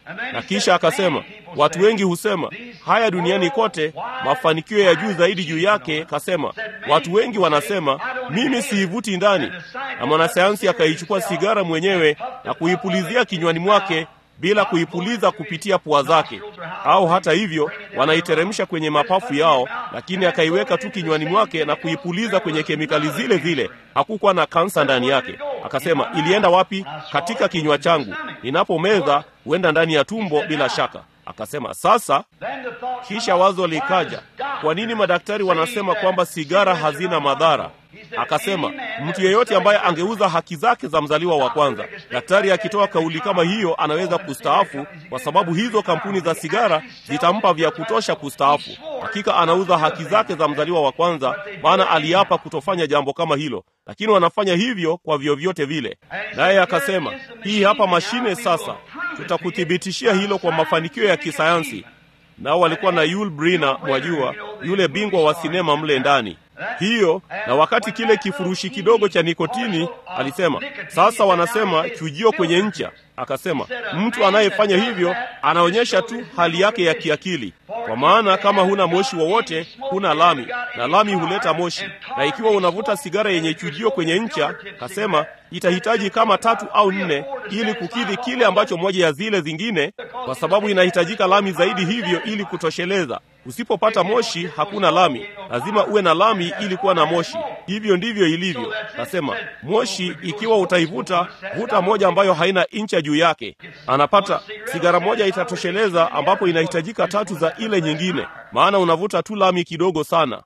Na kisha akasema, watu wengi husema haya duniani kote, mafanikio ya juu zaidi juu yake. Kasema watu wengi wanasema mimi siivuti ndani. Na mwanasayansi akaichukua sigara mwenyewe na kuipulizia kinywani mwake bila kuipuliza kupitia pua zake, au hata hivyo wanaiteremsha kwenye mapafu yao, lakini akaiweka tu kinywani mwake na kuipuliza kwenye kemikali zile zile. Hakukuwa na kansa ndani yake. Akasema, ilienda wapi? Katika kinywa changu. Ninapomeza huenda ndani ya tumbo bila shaka. Akasema, sasa kisha wazo likaja, kwa nini madaktari wanasema kwamba sigara hazina madhara? Akasema, mtu yeyote ambaye angeuza haki zake za mzaliwa wa kwanza. Daktari akitoa kauli kama hiyo anaweza kustaafu, kwa sababu hizo kampuni za sigara zitampa vya kutosha kustaafu. Hakika anauza haki zake za mzaliwa wa kwanza, maana aliapa kutofanya jambo kama hilo, lakini wanafanya hivyo kwa vyovyote vile. Naye akasema, hii hapa mashine sasa, tutakuthibitishia hilo kwa mafanikio ya kisayansi. Nao walikuwa na Yul Brynner, mwajua, yule bingwa wa sinema mle ndani. Hiyo, na wakati kile kifurushi kidogo cha nikotini, alisema, sasa wanasema chujio kwenye ncha. Akasema, mtu anayefanya hivyo anaonyesha tu hali yake ya kiakili, kwa maana kama huna moshi wowote, huna lami, na lami huleta moshi. Na ikiwa unavuta sigara yenye chujio kwenye ncha, kasema, itahitaji kama tatu au nne ili kukidhi kile ambacho moja ya zile zingine, kwa sababu inahitajika lami zaidi hivyo ili kutosheleza. Usipopata moshi hakuna lami, lazima uwe na lami ili kuwa na moshi. Hivyo ndivyo ilivyo. Nasema moshi, ikiwa utaivuta, vuta moja ambayo haina incha juu yake. Anapata sigara moja itatosheleza, ambapo inahitajika tatu za ile nyingine, maana unavuta tu lami kidogo sana.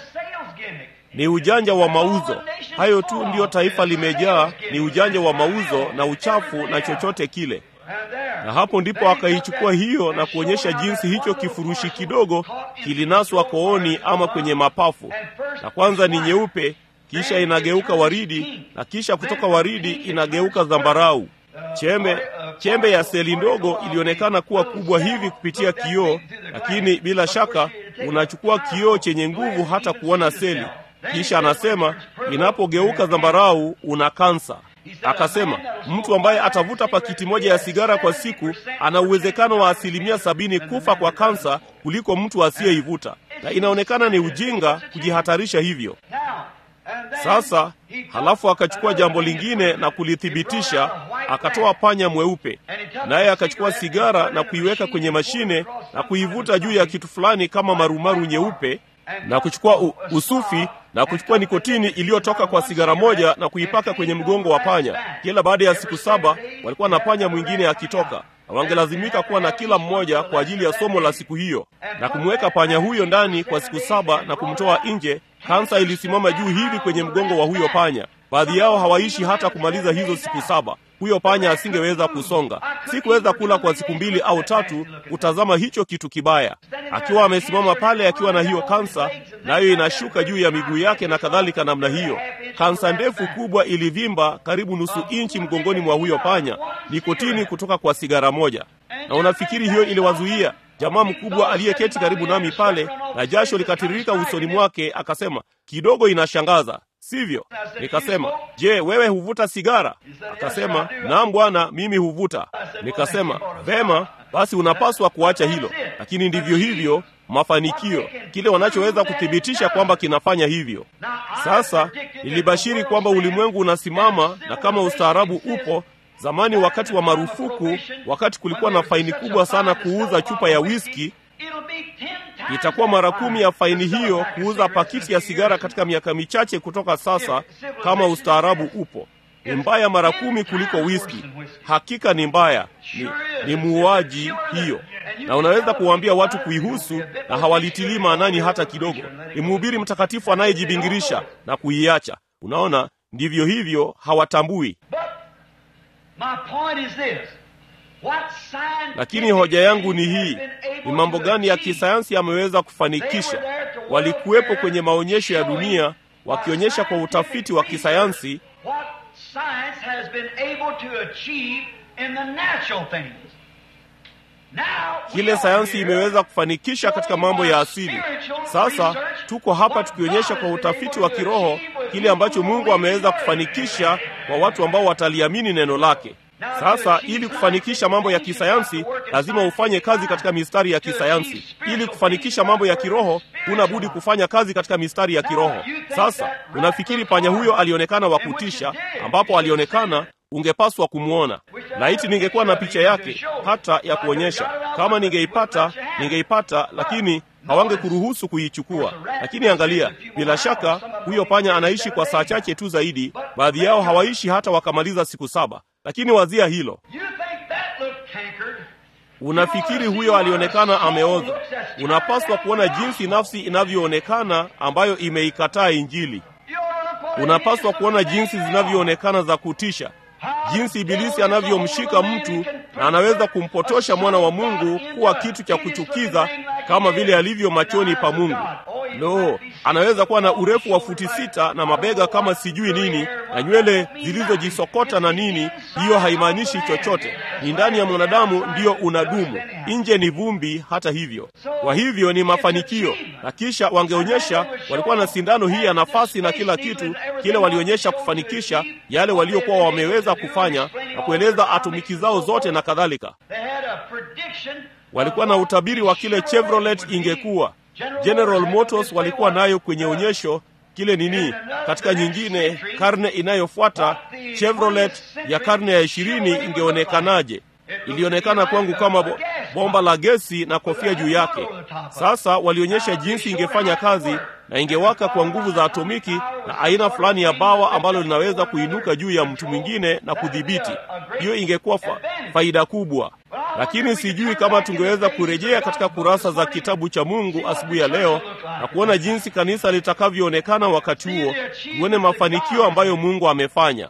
Ni ujanja wa mauzo. Hayo tu ndiyo taifa limejaa, ni ujanja wa mauzo na uchafu na chochote kile. Na hapo ndipo akaichukua hiyo na kuonyesha jinsi hicho kifurushi kidogo kilinaswa kooni ama kwenye mapafu. Na kwanza ni nyeupe, kisha inageuka waridi, na kisha kutoka waridi inageuka zambarau. Chembe, chembe ya seli ndogo ilionekana kuwa kubwa hivi kupitia kioo, lakini bila shaka unachukua kioo chenye nguvu hata kuona seli. Kisha anasema inapogeuka zambarau una kansa. Akasema mtu ambaye atavuta pakiti moja ya sigara kwa siku ana uwezekano wa asilimia sabini kufa kwa kansa kuliko mtu asiyeivuta, na inaonekana ni ujinga kujihatarisha hivyo. Sasa halafu akachukua jambo lingine na kulithibitisha, akatoa panya mweupe, naye akachukua sigara na kuiweka kwenye mashine na kuivuta juu ya kitu fulani kama marumaru nyeupe, na kuchukua u, usufi na kuchukua nikotini iliyotoka kwa sigara moja na kuipaka kwenye mgongo wa panya. Kila baada ya siku saba walikuwa na panya mwingine akitoka, na wangelazimika kuwa na kila mmoja kwa ajili ya somo la siku hiyo, na kumweka panya huyo ndani kwa siku saba na kumtoa nje. Kansa ilisimama juu hivi kwenye mgongo wa huyo panya. Baadhi yao hawaishi hata kumaliza hizo siku saba. Huyo panya asingeweza kusonga. Sikuweza kula kwa siku mbili au tatu kutazama hicho kitu kibaya, akiwa amesimama pale akiwa na hiyo kansa, nayo inashuka juu ya miguu yake na kadhalika namna hiyo. Kansa ndefu kubwa ilivimba karibu nusu inchi mgongoni mwa huyo panya, nikotini kutoka kwa sigara moja. Na unafikiri hiyo iliwazuia? Jamaa mkubwa aliyeketi karibu nami pale, na jasho likatiririka usoni mwake, akasema, kidogo inashangaza, sivyo? Nikasema, je, wewe huvuta sigara? Akasema, naam bwana, mimi huvuta. Nikasema, vema, basi unapaswa kuacha hilo. Lakini ndivyo hivyo mafanikio, kile wanachoweza kuthibitisha kwamba kinafanya hivyo. Sasa nilibashiri kwamba ulimwengu unasimama, na kama ustaarabu upo zamani, wakati wa marufuku, wakati kulikuwa na faini kubwa sana kuuza chupa ya whisky, itakuwa mara kumi ya faini hiyo kuuza pakiti ya sigara katika miaka michache kutoka sasa, kama ustaarabu upo. Ni mbaya mara kumi kuliko whisky. Hakika ni mbaya, ni, ni muuaji hiyo. Na unaweza kuwaambia watu kuihusu na hawalitilii maanani hata kidogo. Ni mhubiri mtakatifu anayejibingirisha na kuiacha. Unaona, ndivyo hivyo, hawatambui. Lakini hoja yangu ni hii, ni mambo gani ya kisayansi yameweza kufanikisha? Walikuwepo kwenye maonyesho ya dunia wakionyesha kwa utafiti wa kisayansi kile sayansi imeweza kufanikisha katika mambo ya asili. Sasa tuko hapa tukionyesha kwa utafiti wa kiroho kile ambacho Mungu ameweza kufanikisha kwa watu ambao wataliamini neno lake. Sasa ili kufanikisha mambo ya kisayansi, lazima ufanye kazi katika mistari ya kisayansi. Ili kufanikisha mambo ya kiroho, huna budi kufanya kazi katika mistari ya kiroho. Sasa unafikiri panya huyo alionekana wa kutisha, ambapo alionekana ungepaswa kumwona. Laiti ningekuwa na picha yake hata ya kuonyesha. Kama ningeipata, ningeipata, lakini hawangekuruhusu kuichukua. Lakini angalia, bila shaka huyo panya anaishi kwa saa chache tu zaidi. Baadhi yao hawaishi hata wakamaliza siku saba. Lakini wazia hilo. Unafikiri huyo alionekana ameoza. Unapaswa kuona jinsi nafsi inavyoonekana ambayo imeikataa Injili. Unapaswa kuona jinsi zinavyoonekana za kutisha. Jinsi ibilisi anavyomshika mtu na anaweza kumpotosha mwana wa Mungu kuwa kitu cha kuchukiza kama vile alivyo machoni pa Mungu. No, anaweza kuwa na urefu wa futi sita na mabega kama sijui nini na nywele zilizojisokota na nini. Hiyo haimaanishi chochote. Ni ndani ya mwanadamu ndiyo unadumu. Nje ni vumbi hata hivyo. Kwa hivyo ni mafanikio. Na kisha wangeonyesha walikuwa na sindano hii ya nafasi na kila kitu, kile walionyesha kufanikisha yale waliokuwa wameweza kufanya na kueleza atomiki zao zote na kadhalika. Walikuwa na utabiri wa kile Chevrolet ingekuwa. General Motors walikuwa nayo kwenye onyesho kile nini. Katika nyingine karne inayofuata Chevrolet ya karne ya ishirini ingeonekanaje? Ilionekana kwangu kama bo, bomba la gesi na kofia juu yake. Sasa walionyesha jinsi ingefanya kazi na ingewaka kwa nguvu za atomiki na aina fulani ya bawa ambalo linaweza kuinuka juu ya mtu mwingine na kudhibiti. Hiyo ingekuwa fa, faida kubwa. Lakini sijui kama tungeweza kurejea katika kurasa za kitabu cha Mungu asubuhi ya leo na kuona jinsi kanisa litakavyoonekana wakati huo, tuone mafanikio ambayo Mungu amefanya.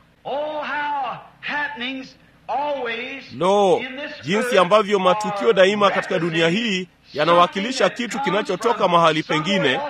No, jinsi ambavyo matukio daima katika dunia hii yanawakilisha kitu kinachotoka mahali pengine,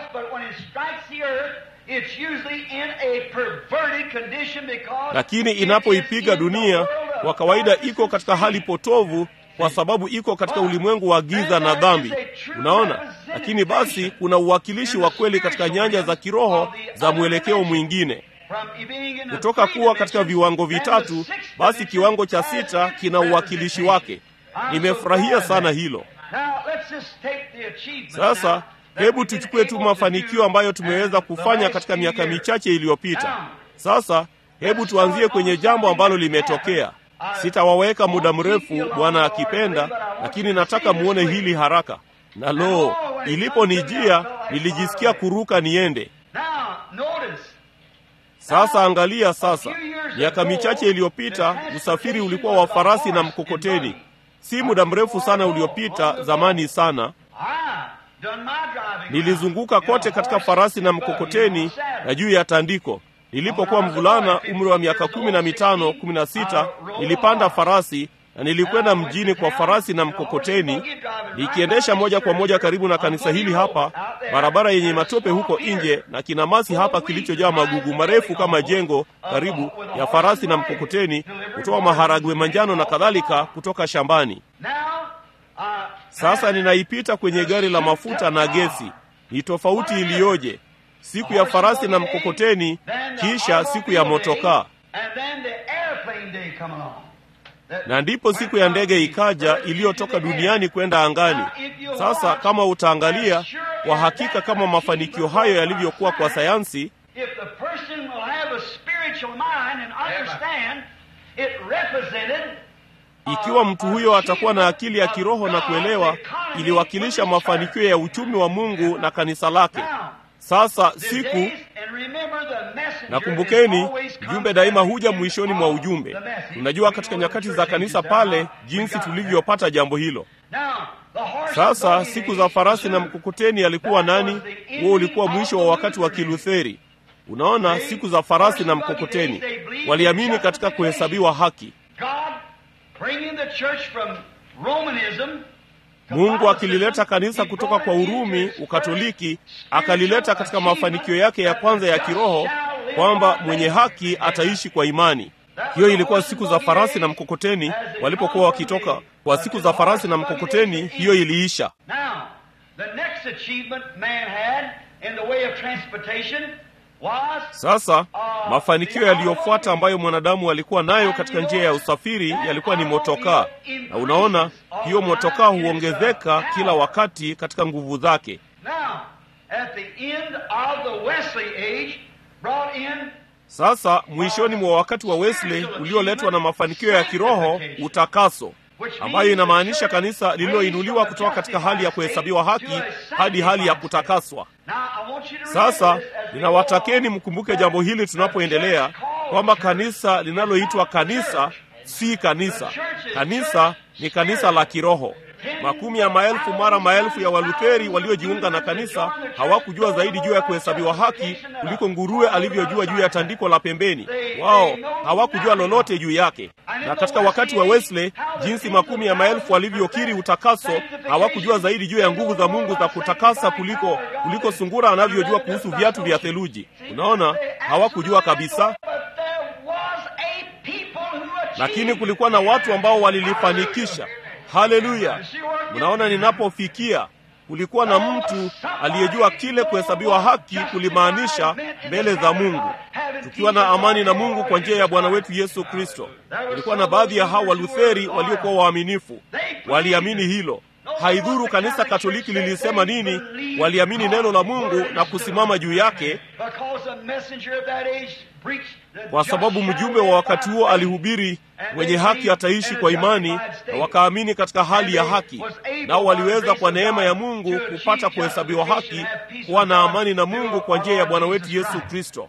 lakini inapoipiga dunia kwa kawaida iko katika hali potovu kwa sababu iko katika ulimwengu wa giza na dhambi. Unaona? Lakini basi kuna uwakilishi wa kweli katika nyanja za kiroho za mwelekeo mwingine. Kutoka kuwa katika viwango vitatu, basi kiwango cha sita kina uwakilishi wake. Nimefurahia sana hilo. Sasa hebu tuchukue tu mafanikio ambayo tumeweza kufanya katika miaka michache iliyopita. Sasa hebu tuanzie kwenye jambo ambalo limetokea. Sitawaweka muda mrefu Bwana akipenda, lakini nataka muone hili haraka. Na lo, iliponijia nilijisikia kuruka niende. Sasa angalia sasa. Miaka michache iliyopita usafiri ulikuwa wa farasi na mkokoteni. Si muda mrefu sana uliopita, zamani sana, nilizunguka kote katika farasi na mkokoteni na juu ya tandiko. Nilipokuwa mvulana umri wa miaka kumi na mitano, kumi na sita, nilipanda farasi na nilikwenda mjini kwa farasi na mkokoteni, nikiendesha moja kwa moja karibu na kanisa hili hapa, barabara yenye matope huko nje na kinamasi hapa kilichojaa magugu marefu kama jengo, karibu ya farasi na mkokoteni, kutoa maharagwe manjano na kadhalika kutoka shambani. Sasa ninaipita kwenye gari la mafuta na gesi. Ni tofauti iliyoje! Siku ya farasi na mkokoteni, kisha siku ya motokaa. Na ndipo siku ya ndege ikaja iliyotoka duniani kwenda angani. Sasa kama utaangalia kwa hakika kama mafanikio hayo yalivyokuwa kwa sayansi, ikiwa mtu huyo atakuwa na akili ya kiroho na kuelewa, iliwakilisha mafanikio ya uchumi wa Mungu na kanisa lake. Sasa siku, na kumbukeni, ujumbe daima huja mwishoni mwa ujumbe. Tunajua katika nyakati za kanisa pale jinsi tulivyopata jambo hilo. Sasa siku za farasi na mkokoteni alikuwa nani? Huo ulikuwa mwisho wa wakati wa Kilutheri. Unaona, siku za farasi na mkokoteni waliamini katika kuhesabiwa haki. Mungu akilileta kanisa kutoka kwa Urumi, Ukatoliki, akalileta katika mafanikio yake ya kwanza ya kiroho, kwamba mwenye haki ataishi kwa imani. Hiyo ilikuwa siku za farasi na mkokoteni walipokuwa wakitoka. Kwa siku za farasi na mkokoteni, hiyo iliisha. Sasa mafanikio yaliyofuata ambayo mwanadamu alikuwa nayo katika njia ya usafiri yalikuwa ni motokaa, na unaona hiyo motokaa huongezeka kila wakati katika nguvu zake. Sasa mwishoni mwa wakati wa Wesley ulioletwa na mafanikio ya kiroho, utakaso, ambayo inamaanisha kanisa lililoinuliwa kutoka katika hali ya kuhesabiwa haki hadi hali ya kutakaswa. Sasa ninawatakeni mkumbuke jambo hili tunapoendelea, kwamba kanisa linaloitwa kanisa si kanisa. Kanisa ni kanisa la kiroho. Makumi ya maelfu mara maelfu ya Walutheri waliojiunga na kanisa hawakujua zaidi juu ya kuhesabiwa haki kuliko nguruwe alivyojua juu ya tandiko la pembeni. Wao hawakujua lolote juu yake. Na katika wakati wa Wesley, jinsi makumi ya maelfu walivyokiri utakaso, hawakujua zaidi juu ya nguvu za Mungu za kutakasa kuliko kuliko sungura anavyojua kuhusu viatu vya theluji. Unaona, hawakujua kabisa. Lakini kulikuwa na watu ambao walilifanikisha. Haleluya! Mnaona ninapofikia, kulikuwa na mtu aliyejua kile kuhesabiwa haki kulimaanisha mbele za Mungu, tukiwa na amani na Mungu kwa njia ya Bwana wetu Yesu Kristo. Kulikuwa na baadhi ya hao Walutheri waliokuwa waaminifu, waliamini hilo. Haidhuru kanisa Katoliki lilisema nini, waliamini neno la Mungu na kusimama juu yake, kwa sababu mjumbe wa wakati huo alihubiri mwenye haki ataishi kwa imani, na wakaamini katika hali ya haki. Nao waliweza kwa neema ya Mungu kupata kuhesabiwa haki, kuwa na amani na Mungu kwa njia ya Bwana wetu Yesu Kristo.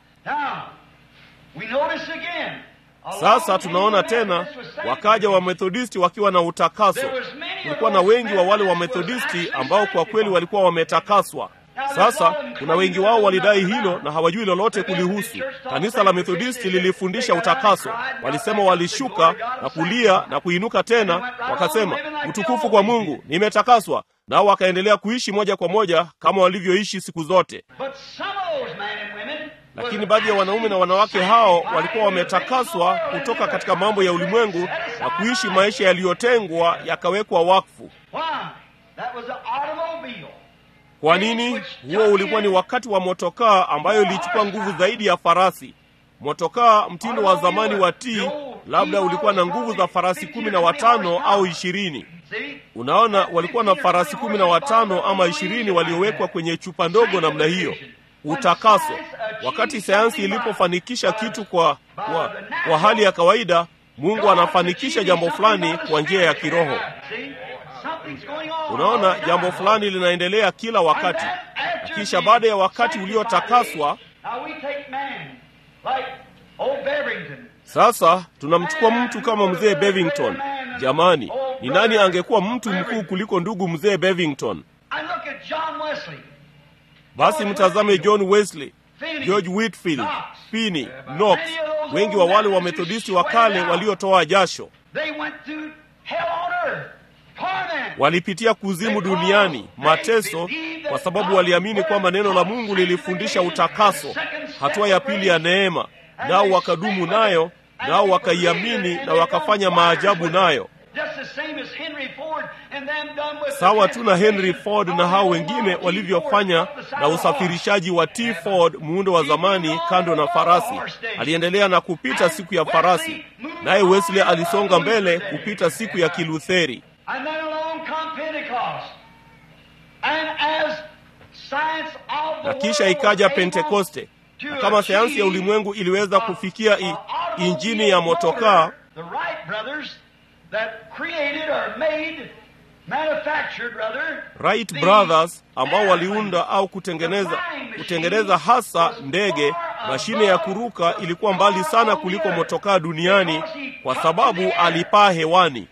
Sasa tunaona tena wakaja wa Methodisti wakiwa na utakaso. Kulikuwa na wengi wa wale wa Methodisti ambao kwa kweli walikuwa wametakaswa. Sasa kuna wengi wao walidai hilo na hawajui lolote kulihusu. Kanisa la Methodisti lilifundisha utakaso. Walisema walishuka na kulia na kuinuka tena, wakasema utukufu kwa Mungu, nimetakaswa. Nao wakaendelea kuishi moja kwa moja kama walivyoishi siku zote. Lakini baadhi ya wanaume na wanawake hao walikuwa wametakaswa kutoka katika mambo ya ulimwengu na kuishi maisha yaliyotengwa, yakawekwa wakfu. Kwa nini? Huo ulikuwa ni wakati wa motokaa ambayo ilichukua nguvu zaidi ya farasi. Motokaa mtindo wa zamani wa T labda ulikuwa na nguvu za farasi kumi na watano au ishirini. Unaona, walikuwa na farasi kumi na watano ama ishirini waliowekwa kwenye chupa ndogo namna hiyo. Utakaso. Wakati sayansi ilipofanikisha kitu kwa, kwa, kwa hali ya kawaida, Mungu anafanikisha jambo fulani kwa njia ya kiroho. Unaona, jambo fulani linaendelea kila wakati. Kisha baada ya wakati uliotakaswa, sasa tunamchukua mtu kama mzee Bevington. Jamani, ni nani angekuwa mtu mkuu kuliko ndugu mzee Bevington? Basi mtazame John Wesley, George Whitefield, Finney, Knox, wengi wa wale wa Methodisti wa kale waliotoa jasho. Walipitia kuzimu duniani, mateso, kwa sababu waliamini kwamba neno la Mungu lilifundisha utakaso, hatua ya pili ya neema. Nao wakadumu nayo, nao wakaiamini na wakafanya maajabu nayo. Sawa tu na Henry Ford na hao wengine walivyofanya na usafirishaji wa T Ford, muundo wa zamani, kando na farasi. Aliendelea na kupita siku ya farasi, naye Wesley alisonga mbele kupita siku ya Kilutheri. Na kisha ikaja Pentekoste. Na kama sayansi ya ulimwengu iliweza kufikia i, injini ya motokaa, Wright Brothers ambao waliunda au kutengeneza kutengeneza hasa ndege, mashine ya kuruka, ilikuwa mbali sana kuliko motokaa duniani kwa sababu alipaa hewani.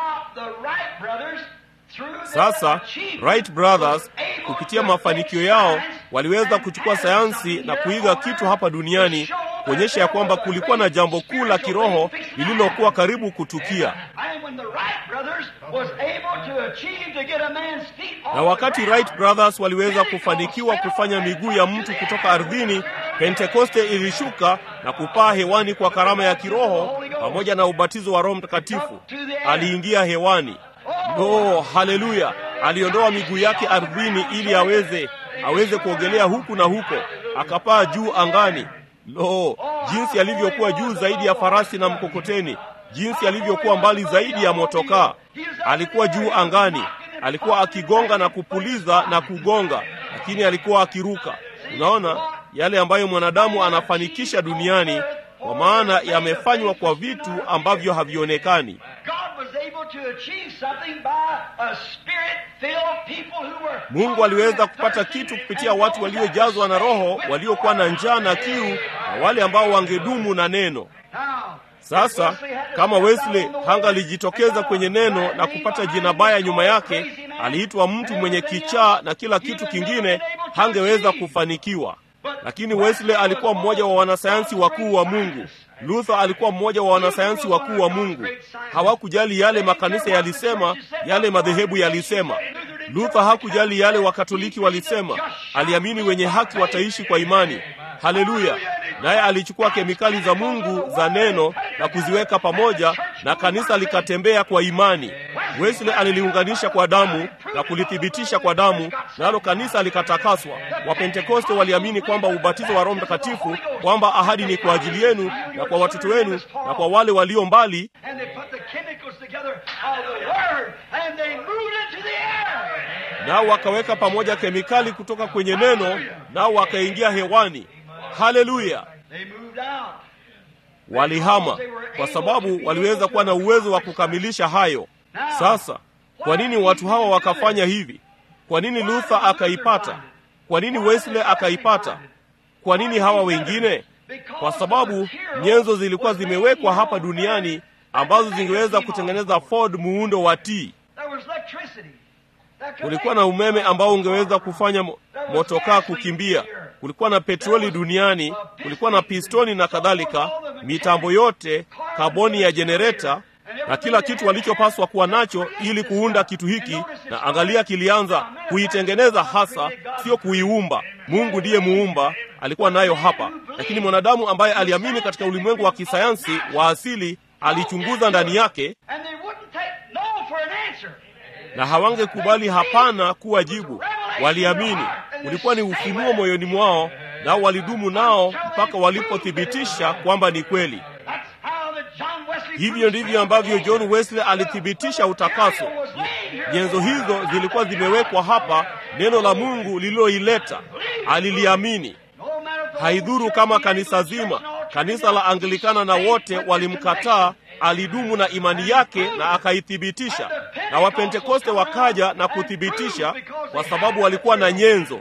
Sasa Wright Brothers kupitia mafanikio yao waliweza kuchukua sayansi na kuiga kitu hapa duniani, kuonyesha ya kwamba kulikuwa na jambo kuu la kiroho lililokuwa karibu kutukia. Na wakati Wright Brothers waliweza kufanikiwa kufanya miguu ya mtu kutoka ardhini, Pentekoste ilishuka na kupaa hewani kwa karama ya kiroho pamoja na ubatizo wa Roho Mtakatifu. Aliingia hewani. No, haleluya! Aliondoa miguu yake ardhini ili aweze aweze kuogelea huku na huko. akapaa juu angani. Lo, jinsi alivyokuwa juu zaidi ya farasi na mkokoteni, jinsi alivyokuwa mbali zaidi ya motokaa. Alikuwa juu angani, alikuwa akigonga na kupuliza na kugonga, lakini alikuwa akiruka. Unaona yale ambayo mwanadamu anafanikisha duniani, kwa maana yamefanywa kwa vitu ambavyo havionekani. Mungu aliweza kupata kitu kupitia watu waliojazwa na Roho, waliokuwa na njaa na kiu, na wale ambao wangedumu na neno. Sasa kama Wesley hangalijitokeza kwenye neno na kupata jina baya nyuma yake, aliitwa mtu mwenye kichaa na kila kitu kingine, hangeweza kufanikiwa. Lakini Wesley alikuwa mmoja wa wanasayansi wakuu wa Mungu. Luther alikuwa mmoja wa wanasayansi wakuu wa Mungu. Hawakujali yale makanisa yalisema, yale madhehebu yalisema. Luther hakujali yale Wakatoliki walisema. Aliamini wenye haki wataishi kwa imani. Haleluya! Naye alichukua kemikali za Mungu za neno na kuziweka pamoja, na kanisa likatembea kwa imani. Wesley aliliunganisha kwa damu na kulithibitisha kwa damu, nalo kanisa likatakaswa. Wapentekoste waliamini kwamba ubatizo wa Roho Mtakatifu, kwamba ahadi ni kwa ajili yenu na kwa watoto wenu na kwa wale walio mbali, nao wakaweka pamoja kemikali kutoka kwenye neno, nao wakaingia hewani. Haleluya! Walihama kwa sababu waliweza kuwa na uwezo wa kukamilisha hayo. Sasa kwa nini watu hawa wakafanya hivi? Kwa nini Luther akaipata? Kwa nini Wesley akaipata? Kwa nini hawa wengine? Kwa sababu nyenzo zilikuwa zimewekwa hapa duniani ambazo zingeweza kutengeneza Ford muundo wa T. Kulikuwa na umeme ambao ungeweza kufanya motokaa kukimbia. Kulikuwa na petroli duniani, kulikuwa na pistoni na kadhalika, mitambo yote, kaboni ya jenereta na kila kitu walichopaswa kuwa nacho ili kuunda kitu hiki. Na angalia, kilianza kuitengeneza hasa, sio kuiumba. Mungu ndiye muumba, alikuwa nayo hapa. Lakini mwanadamu ambaye aliamini katika ulimwengu wa kisayansi wa asili alichunguza ndani yake, na hawangekubali hapana kuwa jibu. Waliamini, ulikuwa ni ufunuo moyoni mwao, nao walidumu nao mpaka walipothibitisha kwamba ni kweli. Hivyo ndivyo ambavyo John Wesley alithibitisha utakaso. Nyenzo hizo zilikuwa zimewekwa hapa, neno la Mungu lililoileta. Aliliamini. Haidhuru kama kanisa zima, kanisa la Anglikana na wote walimkataa, alidumu na imani yake na akaithibitisha. Na Wapentekoste wakaja na kuthibitisha, kwa sababu walikuwa na nyenzo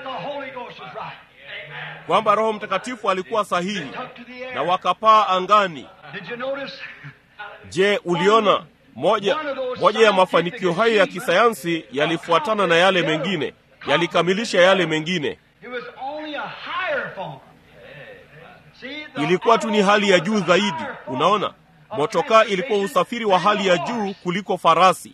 kwamba Roho Mtakatifu alikuwa sahihi, na wakapaa angani. Je, uliona moja moja ya mafanikio hayo ya kisayansi yalifuatana na yale mengine, yalikamilisha yale mengine. Ilikuwa tu ni hali ya juu zaidi. Unaona, motokaa ilikuwa usafiri wa hali ya juu kuliko farasi,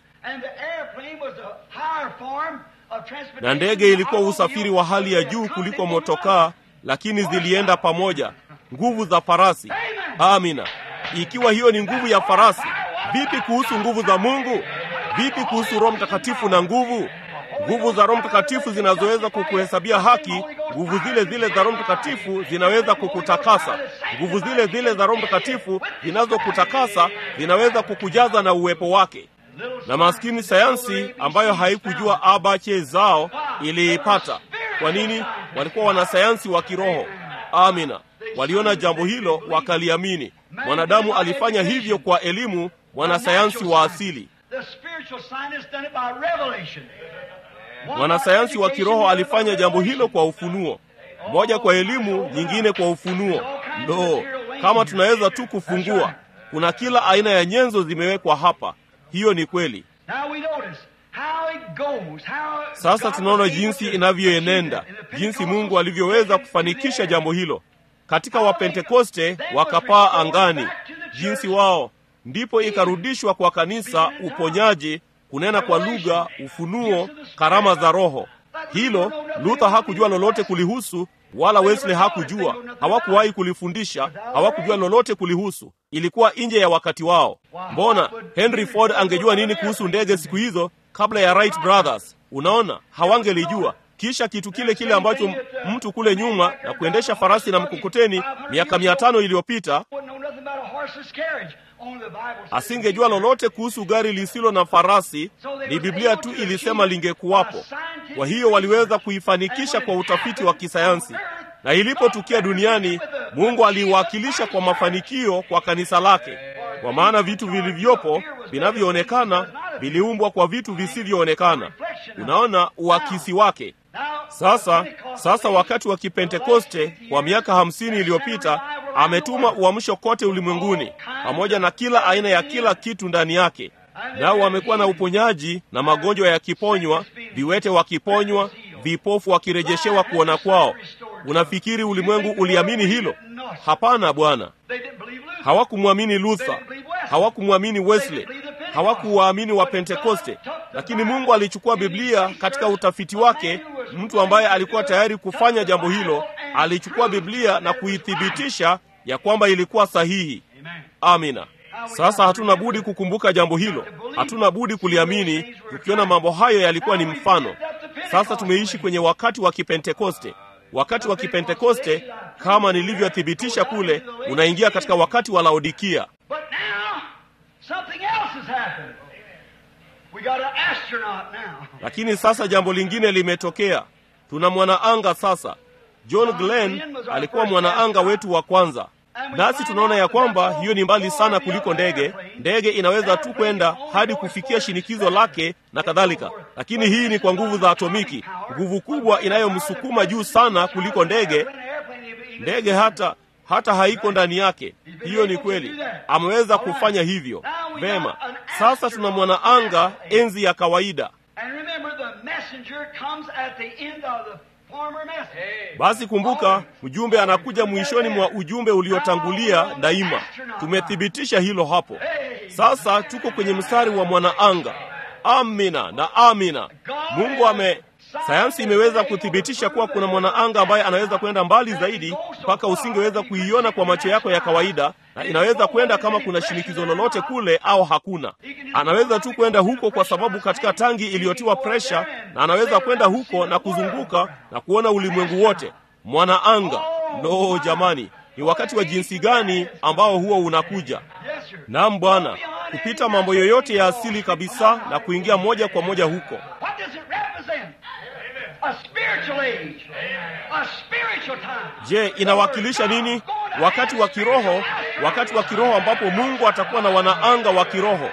na ndege ilikuwa usafiri wa hali ya juu kuliko motokaa, lakini zilienda pamoja. Nguvu za farasi. Amina. Ikiwa hiyo ni nguvu ya farasi, vipi kuhusu nguvu za Mungu? Vipi kuhusu Roho Mtakatifu na nguvu? Nguvu za Roho Mtakatifu zinazoweza kukuhesabia haki, nguvu zile zile za Roho Mtakatifu zinaweza kukutakasa. Nguvu zile zile za Roho Mtakatifu zinazokutakasa zinaweza kukujaza na uwepo wake. Na maskini sayansi ambayo haikujua abache zao iliipata. Kwa nini? Walikuwa wanasayansi wa kiroho. Amina. Waliona jambo hilo wakaliamini. Mwanadamu alifanya hivyo kwa elimu, wanasayansi wa asili. Mwanasayansi wa kiroho alifanya jambo hilo kwa ufunuo. Moja kwa elimu, nyingine kwa ufunuo. Ndo, kama tunaweza tu kufungua. Kuna kila aina ya nyenzo zimewekwa hapa. Hiyo ni kweli. Sasa tunaona jinsi inavyoenenda, jinsi Mungu alivyoweza kufanikisha jambo hilo. Katika Wapentekoste wakapaa angani, jinsi wao, ndipo ikarudishwa kwa kanisa uponyaji, kunena kwa lugha, ufunuo, karama za Roho. Hilo Luther hakujua lolote kulihusu, wala Wesley hakujua. Hawakuwahi kulifundisha, hawakujua lolote kulihusu. Ilikuwa nje ya wakati wao. Mbona Henry Ford angejua nini kuhusu ndege siku hizo kabla ya Wright Brothers? Unaona, hawangelijua. Kisha kitu kile kile ambacho mtu kule nyuma na kuendesha farasi na mkokoteni miaka mia tano iliyopita asingejua lolote kuhusu gari lisilo na farasi, ni Biblia tu ilisema lingekuwapo. Kwa hiyo waliweza kuifanikisha kwa utafiti wa kisayansi, na ilipotukia duniani, Mungu aliwakilisha kwa mafanikio kwa kanisa lake. Kwa maana vitu vilivyopo vinavyoonekana viliumbwa kwa vitu visivyoonekana. Unaona uakisi wake. Sasa, sasa wakati wa Kipentekoste wa miaka hamsini iliyopita, ametuma uamsho kote ulimwenguni pamoja na kila aina ya kila kitu ndani yake. Nao wamekuwa na uponyaji na magonjwa yakiponywa, viwete wakiponywa, vipofu wakirejeshewa kuona kwao. Unafikiri ulimwengu uliamini hilo? Hapana bwana. Hawakumwamini Luther, hawakumwamini Wesley, hawakuwaamini wa Pentekoste. Lakini Mungu alichukua Biblia katika utafiti wake. Mtu ambaye alikuwa tayari kufanya jambo hilo alichukua Biblia na kuithibitisha ya kwamba ilikuwa sahihi. Amina. Sasa hatuna budi kukumbuka jambo hilo. Hatuna budi kuliamini, tukiona mambo hayo yalikuwa ni mfano. Sasa tumeishi kwenye wakati wa Kipentekoste. Wakati wa Kipentekoste, kama nilivyothibitisha kule, unaingia katika wakati wa Laodikia. Lakini sasa jambo lingine limetokea. Tuna mwanaanga sasa. John Glenn alikuwa mwanaanga wetu wa kwanza. Nasi tunaona ya kwamba hiyo ni mbali sana kuliko ndege. Ndege inaweza tu kwenda hadi kufikia shinikizo lake na kadhalika. Lakini hii ni kwa nguvu za atomiki, nguvu kubwa inayomsukuma juu sana kuliko ndege. Ndege hata hata haiko ndani yake. Hiyo ni kweli. Ameweza kufanya hivyo. Vema. Sasa tuna mwanaanga enzi ya kawaida. Basi kumbuka, ujumbe anakuja mwishoni mwa ujumbe uliotangulia daima. Tumethibitisha hilo hapo. Sasa tuko kwenye mstari wa mwanaanga. Amina na amina. Mungu ame sayansi imeweza kuthibitisha kuwa kuna mwanaanga ambaye anaweza kwenda mbali zaidi mpaka usingeweza kuiona kwa macho yako ya kawaida, na inaweza kwenda kama kuna shinikizo lolote kule au hakuna. Anaweza tu kwenda huko kwa sababu katika tangi iliyotiwa pressure, na anaweza kwenda huko na kuzunguka na kuona ulimwengu wote. Mwanaanga. No jamani, ni wakati wa jinsi gani ambao huo unakuja. Naam bwana, kupita mambo yoyote ya asili kabisa na kuingia moja kwa moja huko. Je, inawakilisha nini? Wakati wa kiroho, wakati wa kiroho ambapo Mungu atakuwa na wanaanga wa kiroho.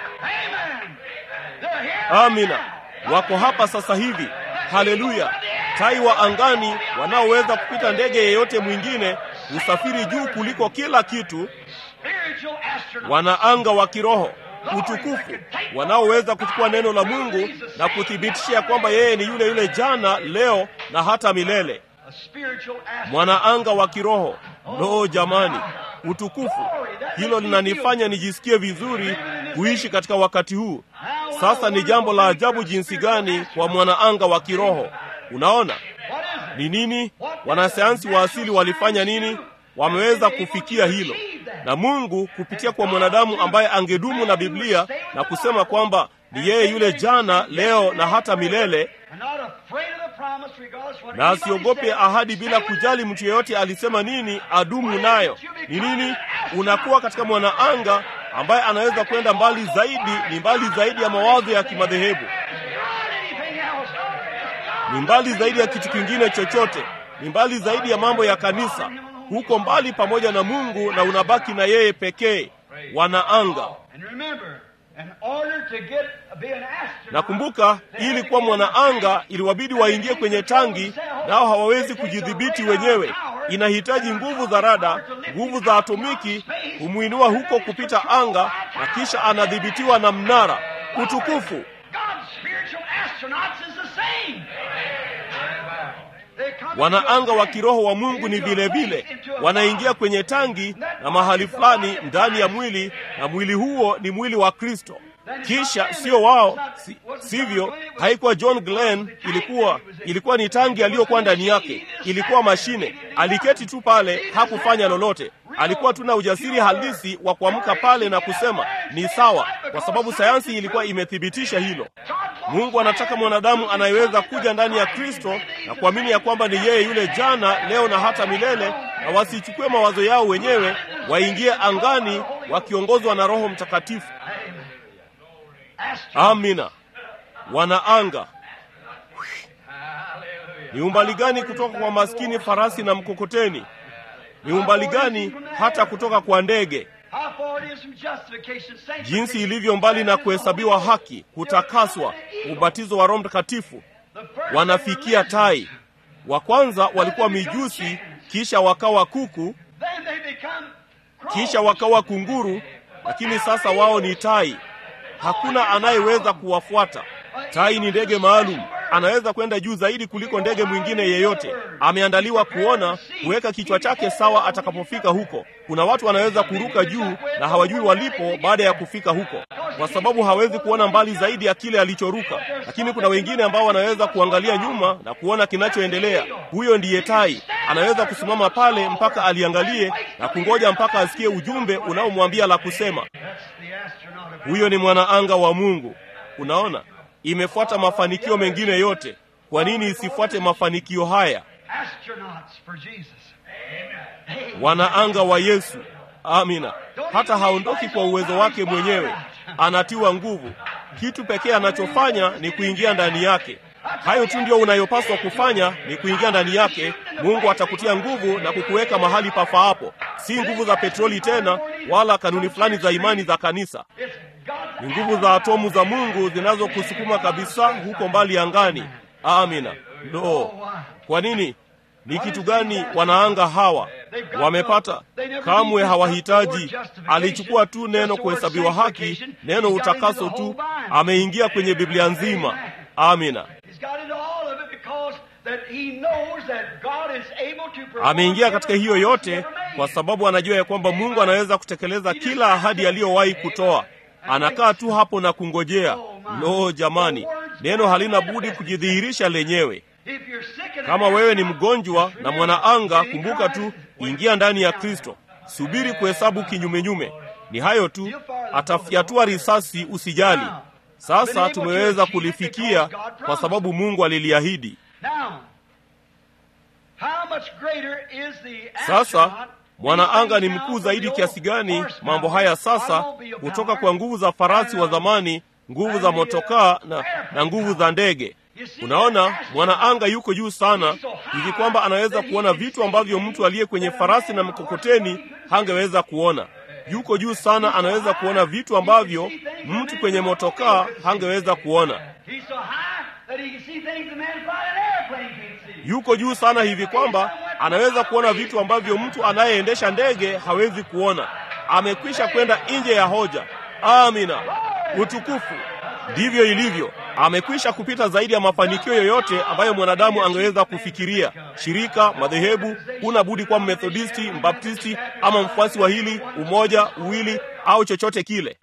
Amina. Wako hapa sasa hivi. Haleluya. Tai wa angani wanaoweza kupita ndege yeyote mwingine, usafiri juu kuliko kila kitu. Wanaanga wa kiroho, utukufu, wanaoweza kuchukua neno la Mungu na kuthibitishia kwamba yeye ni yule yule jana, leo na hata milele. Mwanaanga wa kiroho. No jamani, utukufu. Hilo linanifanya nijisikie vizuri kuishi katika wakati huu. Sasa ni jambo la ajabu jinsi gani kwa mwanaanga wa kiroho. Unaona? Ni nini? Wanasayansi wa asili walifanya nini? Wameweza kufikia hilo. Na Mungu kupitia kwa mwanadamu ambaye angedumu na Biblia na kusema kwamba ni yeye yule jana, leo na hata milele. Na asiogope ahadi bila kujali mtu yeyote alisema nini, adumu nayo. Ni nini? Unakuwa katika mwanaanga ambaye anaweza kwenda mbali zaidi, ni mbali zaidi ya mawazo ya kimadhehebu. Ni mbali zaidi ya kitu kingine chochote. Ni mbali zaidi ya mambo ya kanisa. Huko mbali pamoja na Mungu na unabaki na yeye pekee. Wanaanga. Na kumbuka, ili kuwa mwanaanga iliwabidi waingie kwenye tangi, nao hawawezi kujidhibiti wenyewe. Inahitaji nguvu za rada, nguvu za atomiki kumuinua huko kupita anga, na kisha anadhibitiwa na mnara. Utukufu. Wanaanga wa kiroho wa Mungu ni vile vile. Wanaingia kwenye tangi na mahali fulani ndani ya mwili, na mwili huo ni mwili wa Kristo. Kisha sio wao, si, sivyo, haikuwa John Glenn, ilikuwa ilikuwa ni tangi aliyokuwa ndani yake. Ilikuwa mashine. Aliketi tu pale, hakufanya lolote. Alikuwa tuna ujasiri halisi wa kuamka pale na kusema, ni sawa, kwa sababu sayansi ilikuwa imethibitisha hilo. Mungu anataka mwanadamu anayeweza kuja ndani ya Kristo na kuamini ya kwamba ni yeye yule jana, leo na hata milele, na wasichukue mawazo yao wenyewe, waingie angani wakiongozwa na Roho Mtakatifu. Amina. Wanaanga. Ni umbali gani kutoka kwa maskini farasi na mkokoteni? Ni umbali gani hata kutoka kwa ndege? Jinsi ilivyo mbali na kuhesabiwa haki, kutakaswa, ubatizo wa Roho Mtakatifu. Wanafikia tai. Wa kwanza walikuwa mijusi, kisha wakawa kuku, kisha wakawa kunguru, lakini sasa wao ni tai. Hakuna anayeweza kuwafuata. Tai ni ndege maalum, anaweza kwenda juu zaidi kuliko ndege mwingine yeyote. Ameandaliwa kuona, kuweka kichwa chake sawa atakapofika huko. Kuna watu wanaweza kuruka juu na hawajui walipo baada ya kufika huko, kwa sababu hawezi kuona mbali zaidi ya kile alichoruka. Lakini kuna wengine ambao wanaweza kuangalia nyuma na kuona kinachoendelea. Huyo ndiye tai. Anaweza kusimama pale mpaka aliangalie na kungoja mpaka asikie ujumbe unaomwambia la kusema. Huyo ni mwanaanga wa Mungu. Unaona? Imefuata mafanikio mengine yote. Kwa nini isifuate mafanikio haya? Wanaanga wa Yesu. Amina. Hata haondoki kwa uwezo wake mwenyewe, anatiwa nguvu. Kitu pekee anachofanya ni kuingia ndani yake. Hayo tu ndio unayopaswa kufanya, ni kuingia ndani yake. Mungu atakutia nguvu na kukuweka mahali pafaapo. Si nguvu za petroli tena, wala kanuni fulani za imani za kanisa. Ni nguvu za atomu za Mungu zinazokusukuma kabisa huko mbali angani. Amina. No. Kwa nini? Ni kitu gani wanaanga hawa wamepata? Kamwe hawahitaji. Alichukua tu neno kuhesabiwa haki, neno utakaso tu. Ameingia kwenye Biblia nzima. Amina. Ameingia katika hiyo yote kwa sababu anajua ya kwamba Mungu anaweza kutekeleza kila ahadi aliyowahi kutoa. Anakaa tu hapo na kungojea. Lo, jamani, neno halina budi kujidhihirisha lenyewe. Kama wewe ni mgonjwa na mwanaanga, kumbuka tu, ingia ndani ya Kristo. Subiri kuhesabu kinyumenyume. Ni hayo tu. Atafyatua risasi, usijali. Sasa tumeweza kulifikia kwa sababu Mungu aliliahidi. Sasa mwanaanga ni mkuu zaidi kiasi gani mambo haya sasa, kutoka kwa nguvu za farasi wa zamani, nguvu za motokaa na, na nguvu za ndege. Unaona, mwanaanga yuko juu sana hivi kwamba anaweza kuona vitu ambavyo mtu aliye kwenye farasi na mkokoteni hangeweza kuona. Yuko juu sana, anaweza kuona vitu ambavyo mtu kwenye motokaa hangeweza kuona. Yuko juu sana hivi kwamba anaweza kuona vitu ambavyo mtu anayeendesha ndege hawezi kuona. Amekwisha kwenda nje ya hoja. Amina. Utukufu. Ndivyo ilivyo. Amekwisha kupita zaidi ya mafanikio yoyote ambayo mwanadamu angeweza kufikiria. Shirika, madhehebu, kuna budi kwa Methodisti, Mbaptisti ama mfuasi wa hili, umoja, uwili au chochote kile.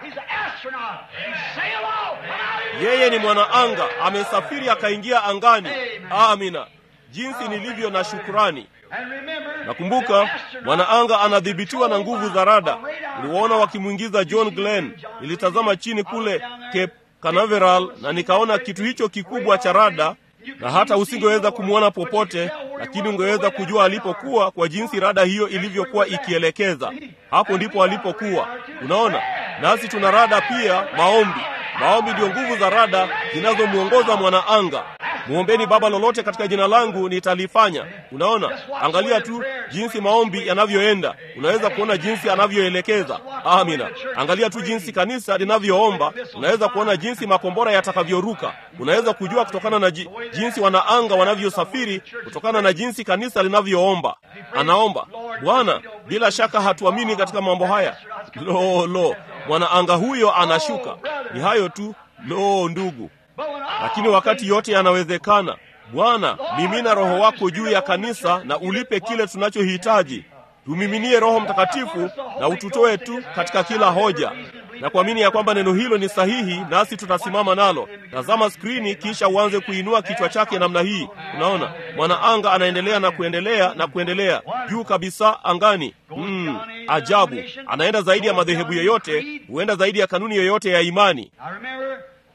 Yeye ni mwanaanga, amesafiri akaingia angani. Amina. Jinsi nilivyo na shukrani. Nakumbuka mwanaanga anadhibitiwa na nguvu za rada. Niliwaona wakimwingiza John Glenn. Nilitazama chini kule Cape Canaveral na nikaona kitu hicho kikubwa cha rada, na hata usingeweza kumwona popote, lakini ungeweza kujua alipokuwa kwa jinsi rada hiyo ilivyokuwa ikielekeza. Hapo ndipo alipokuwa. Unaona? Nasi tuna rada pia, maombi. Maombi ndio nguvu za rada zinazomuongoza mwanaanga. Muombeni Baba lolote katika jina langu nitalifanya. Unaona? Angalia tu jinsi maombi yanavyoenda. Unaweza kuona jinsi anavyoelekeza. Amina. Angalia tu jinsi kanisa linavyoomba. Unaweza kuona jinsi makombora yatakavyoruka. Unaweza kujua kutokana na jinsi wanaanga wanavyosafiri, kutokana na jinsi kanisa linavyoomba. Anaomba, Bwana, bila shaka hatuamini katika mambo haya. Lo, lo. Mwanaanga huyo anashuka. Ni hayo tu. Lo, ndugu. Lakini wakati yote yanawezekana. Bwana, mimina Roho wako juu ya kanisa na ulipe kile tunachohitaji. Tumiminie Roho Mtakatifu na ututoe tu katika kila hoja. Na kuamini ya kwamba neno hilo ni sahihi, nasi tutasimama nalo. Tazama skrini kisha uanze kuinua kichwa chake namna hii. Unaona? Mwanaanga anaendelea na kuendelea na kuendelea. Juu kabisa angani. Mm, ajabu. Anaenda zaidi ya madhehebu yoyote, huenda zaidi ya kanuni yoyote ya imani.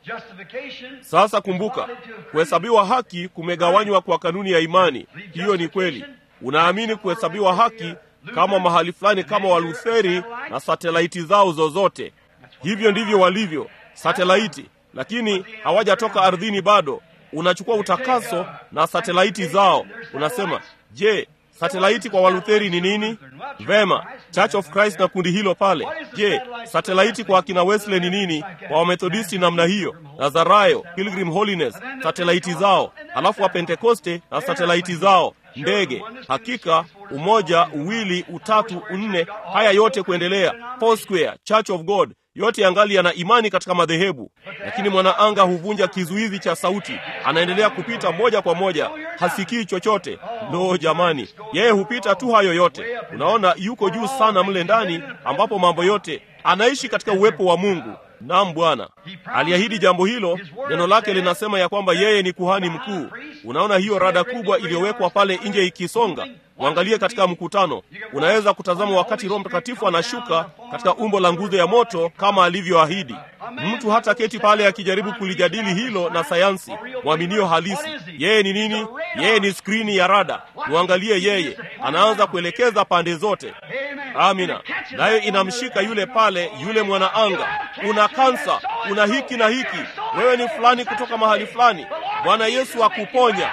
Sasa kumbuka, kuhesabiwa haki kumegawanywa kwa kanuni ya imani. Hiyo ni kweli. Unaamini kuhesabiwa haki kama mahali fulani kama Walutheri na satelaiti zao zozote. Hivyo ndivyo walivyo satelaiti, lakini hawajatoka ardhini bado. Unachukua utakaso na satelaiti zao. Unasema, je, satelaiti kwa Walutheri ni nini? Vema, Church of Christ na kundi hilo pale. Je, satelaiti kwa akina Wesley ni nini? Kwa Wamethodisti namna hiyo, Nazarayo, Pilgrim Holiness, satelaiti zao. Halafu wa Pentekoste na satelaiti zao, ndege. Hakika umoja, uwili, utatu, unne, haya yote kuendelea. Foursquare, Church of God, yote yangali yana imani katika madhehebu. Lakini mwanaanga huvunja kizuizi cha sauti, anaendelea kupita moja kwa moja, hasikii chochote. Lo jamani, yeye hupita tu hayo yote. Unaona, yuko juu sana mle ndani ambapo mambo yote, anaishi katika uwepo wa Mungu. Naam Bwana aliahidi jambo hilo. Neno lake linasema ya kwamba yeye ni kuhani mkuu. Unaona hiyo rada kubwa iliyowekwa pale nje ikisonga. Muangalie katika mkutano. Unaweza kutazama wakati Roho Mtakatifu anashuka katika umbo la nguzo ya moto kama alivyoahidi. Mtu hata keti pale akijaribu kulijadili hilo na sayansi. Mwaminio halisi, yeye ni nini? Yeye ni skrini ya rada. Muangalie yeye, anaanza kuelekeza pande zote. Amina. Nayo inamshika yule pale, yule mwanaanga. Una kansa, una hiki na hiki. Wewe ni fulani kutoka mahali fulani. Bwana Yesu akuponya.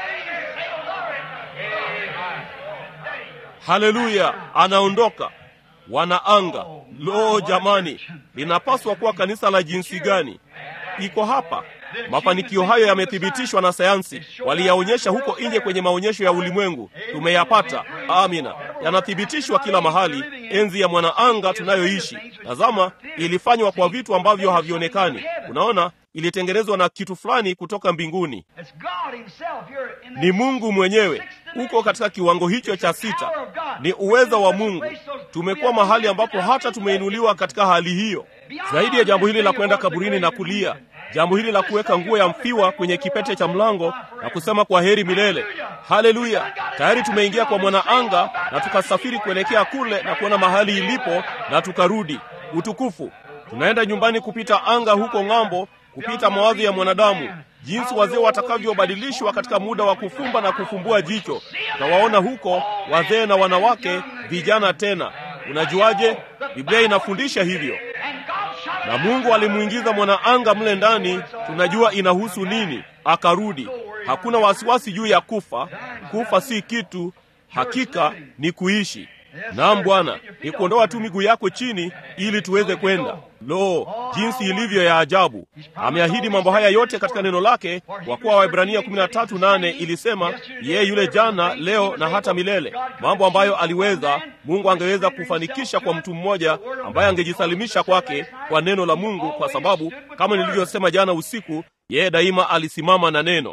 Haleluya, anaondoka. Wanaanga. Lo jamani, linapaswa kuwa kanisa la jinsi gani? Iko hapa. Mafanikio hayo yamethibitishwa na sayansi. Waliyaonyesha huko nje kwenye maonyesho ya ulimwengu. Tumeyapata. Amina. Yanathibitishwa kila mahali. Enzi ya mwanaanga tunayoishi. Tazama, ilifanywa kwa vitu ambavyo havionekani. Unaona, ilitengenezwa na kitu fulani kutoka mbinguni. Ni Mungu mwenyewe. Uko katika kiwango hicho cha sita. Ni uwezo wa Mungu. Tumekuwa mahali ambapo hata tumeinuliwa katika hali hiyo. Zaidi ya jambo hili la kwenda kaburini na kulia, jambo hili la kuweka nguo ya mfiwa kwenye kipete cha mlango na kusema kwa heri milele. Haleluya. Tayari tumeingia kwa mwanaanga na tukasafiri kuelekea kule na kuona mahali ilipo na tukarudi. Utukufu. Tunaenda nyumbani kupita anga huko ng'ambo, kupita mawazo ya mwanadamu. Jinsi wazee watakavyobadilishwa katika muda wa kufumba na kufumbua jicho. Tawaona huko wazee na wanawake, vijana tena. Unajuaje? Biblia inafundisha hivyo. Na Mungu alimuingiza mwanaanga mle ndani. Tunajua inahusu nini. Akarudi. Hakuna wasiwasi juu ya kufa. Kufa si kitu. Hakika ni kuishi. Naam Bwana, ni kuondoa tu miguu yako chini ili tuweze kwenda. Lo, jinsi ilivyo ya ajabu. Ameahidi mambo haya yote katika neno lake, kwa kuwa Waebrania kumi na tatu nane ilisema yeye yule jana, leo na hata milele. Mambo ambayo aliweza, Mungu angeweza kufanikisha kwa mtu mmoja ambaye angejisalimisha kwake kwa neno la Mungu, kwa sababu kama nilivyosema jana usiku, yeye daima alisimama na neno.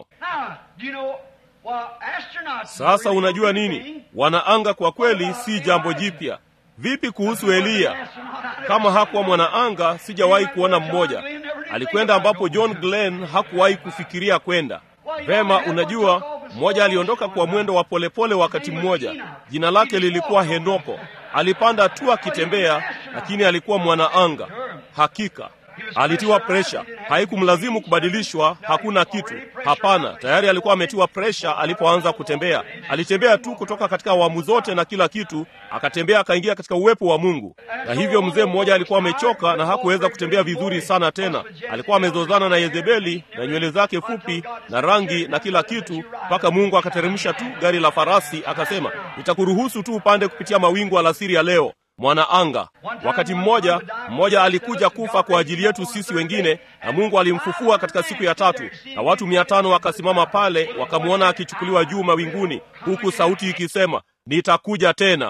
Sasa unajua nini? Wanaanga kwa kweli si jambo jipya. Vipi kuhusu Eliya? Kama hakuwa mwanaanga, sijawahi kuona mmoja. Alikwenda ambapo John Glenn hakuwahi kufikiria kwenda. Vema, unajua, mmoja aliondoka kwa mwendo wa polepole wakati mmoja. Jina lake lilikuwa Henoko. Alipanda tu akitembea, lakini alikuwa mwanaanga. Hakika alitiwa presha. Haikumlazimu kubadilishwa, hakuna kitu. Hapana, tayari alikuwa ametiwa presha alipoanza kutembea. Alitembea tu kutoka katika awamu zote na kila kitu, akatembea akaingia katika uwepo wa Mungu. Na hivyo mzee mmoja alikuwa amechoka na hakuweza kutembea vizuri sana tena. Alikuwa amezozana na Yezebeli na nywele zake fupi na rangi na kila kitu, mpaka Mungu akateremsha tu gari la farasi akasema, "Nitakuruhusu tu upande kupitia mawingu alasiri ya leo." Mwanaanga. Wakati mmoja, mmoja alikuja kufa kwa ajili yetu sisi wengine, na Mungu alimfufua katika siku ya tatu. Na watu mia tano wakasimama pale, wakamuona akichukuliwa juu mawinguni, huku sauti ikisema, "Nitakuja tena."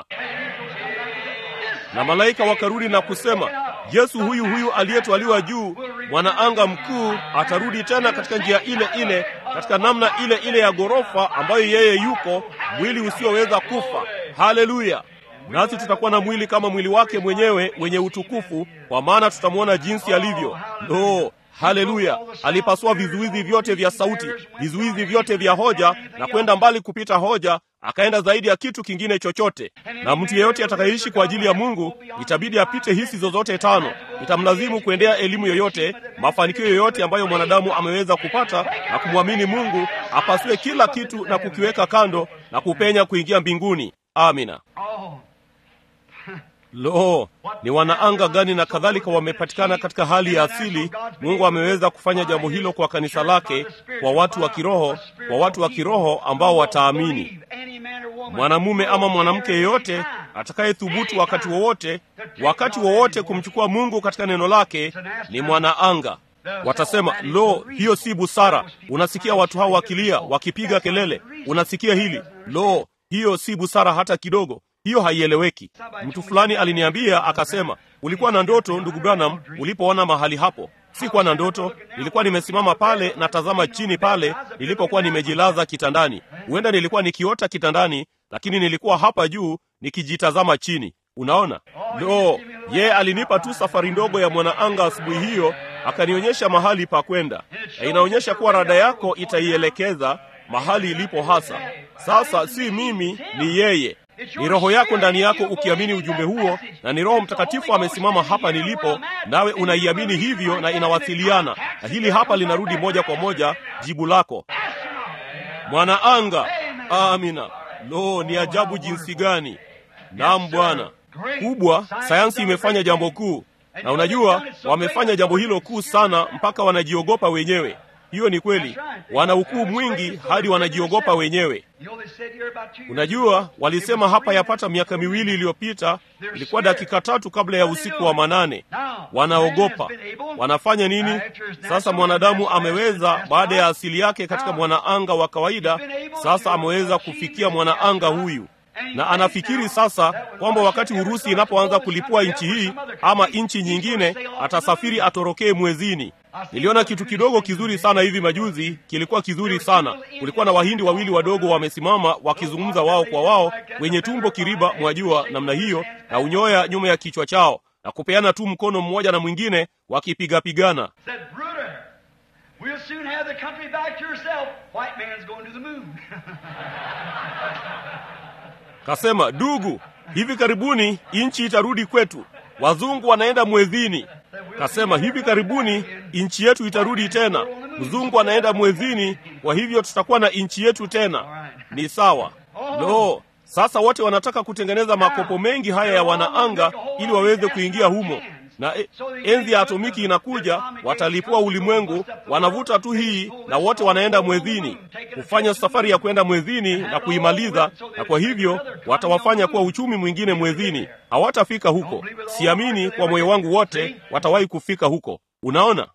Na malaika wakarudi na kusema, Yesu huyu huyu aliyetwaliwa juu, mwanaanga mkuu, atarudi tena katika njia ile ile, katika namna ile ile ya ghorofa ambayo yeye yuko, mwili usioweza kufa. Haleluya. Nasi tutakuwa na mwili kama mwili wake mwenyewe wenye utukufu, kwa maana tutamuona jinsi alivyo. Lo, Haleluya! Alipasua vizuizi vyote vya sauti, vizuizi vyote vya hoja, na kwenda mbali kupita hoja, akaenda zaidi ya kitu kingine chochote. Na mtu yeyote atakayeishi kwa ajili ya Mungu itabidi apite hisi zozote tano. Itamlazimu kuendea elimu yoyote, mafanikio yoyote ambayo mwanadamu ameweza kupata, na kumwamini Mungu, apasue kila kitu na kukiweka kando na kupenya kuingia mbinguni. Amina. Lo, ni wanaanga gani na kadhalika wamepatikana katika hali ya asili. Mungu ameweza kufanya jambo hilo kwa kanisa lake, kwa watu wa kiroho, kwa watu wa kiroho ambao wataamini. Mwanamume ama mwanamke yeyote atakayethubutu wakati wowote, wakati wowote kumchukua Mungu katika neno lake ni mwanaanga. Watasema, lo, hiyo si busara. Unasikia watu hao wakilia, wakipiga kelele. Unasikia hili, lo, hiyo si busara hata kidogo. Hiyo haieleweki. Mtu fulani aliniambia akasema, ulikuwa na ndoto ndugu Branham ulipoona mahali hapo? Sikuwa na ndoto, nilikuwa nimesimama pale na tazama chini pale nilipokuwa nimejilaza kitandani. Huenda nilikuwa nikiota kitandani, lakini nilikuwa hapa juu nikijitazama chini. Unaona? Lo, ye alinipa tu safari ndogo ya mwanaanga asubuhi hiyo, akanionyesha mahali pa kwenda. Na inaonyesha kuwa rada yako itaielekeza mahali ilipo hasa. Sasa si mimi, ni yeye. Ni roho yako ndani yako ukiamini ujumbe huo, na ni Roho Mtakatifu amesimama hapa nilipo, nawe unaiamini hivyo na inawasiliana. Na hili hapa linarudi moja kwa moja jibu lako. Mwanaanga. Amina. Lo, ni ajabu jinsi gani. Naam Bwana. Kubwa, sayansi imefanya jambo kuu. Na unajua, wamefanya jambo hilo kuu sana mpaka wanajiogopa wenyewe. Hiyo ni kweli. Wana ukuu mwingi hadi wanajiogopa wenyewe. Unajua, walisema hapa yapata miaka miwili iliyopita, ilikuwa dakika tatu kabla ya usiku wa manane. Wanaogopa. Wanafanya nini? Sasa mwanadamu ameweza, baada ya asili yake katika mwanaanga wa kawaida, sasa ameweza kufikia mwanaanga huyu. Na anafikiri sasa kwamba wakati Urusi inapoanza kulipua nchi hii ama nchi nyingine, atasafiri atorokee mwezini. Niliona kitu kidogo kizuri sana hivi majuzi, kilikuwa kizuri sana. Kulikuwa na Wahindi wawili wadogo wamesimama wakizungumza wao kwa wao, wenye tumbo kiriba, mwajua namna hiyo, na unyoya nyuma ya kichwa chao, na kupeana tu mkono mmoja na mwingine wakipiga pigana. We'll soon have the country back to yourself. White man's going to the moon. Kasema, dugu, hivi karibuni nchi itarudi kwetu. Wazungu wanaenda mwezini. Kasema, hivi karibuni nchi yetu itarudi tena. Mzungu anaenda mwezini, kwa hivyo tutakuwa na nchi yetu tena. Ni sawa. Lo, sasa wote wanataka kutengeneza makopo mengi haya ya wanaanga ili waweze kuingia humo. Na e, enzi ya atomiki inakuja, watalipua ulimwengu, wanavuta tu hii na wote wanaenda mwezini, kufanya safari ya kwenda mwezini na kuimaliza, na kwa hivyo watawafanya kuwa uchumi mwingine mwezini. Hawatafika huko. Siamini kwa moyo wangu wote watawahi kufika huko. Unaona?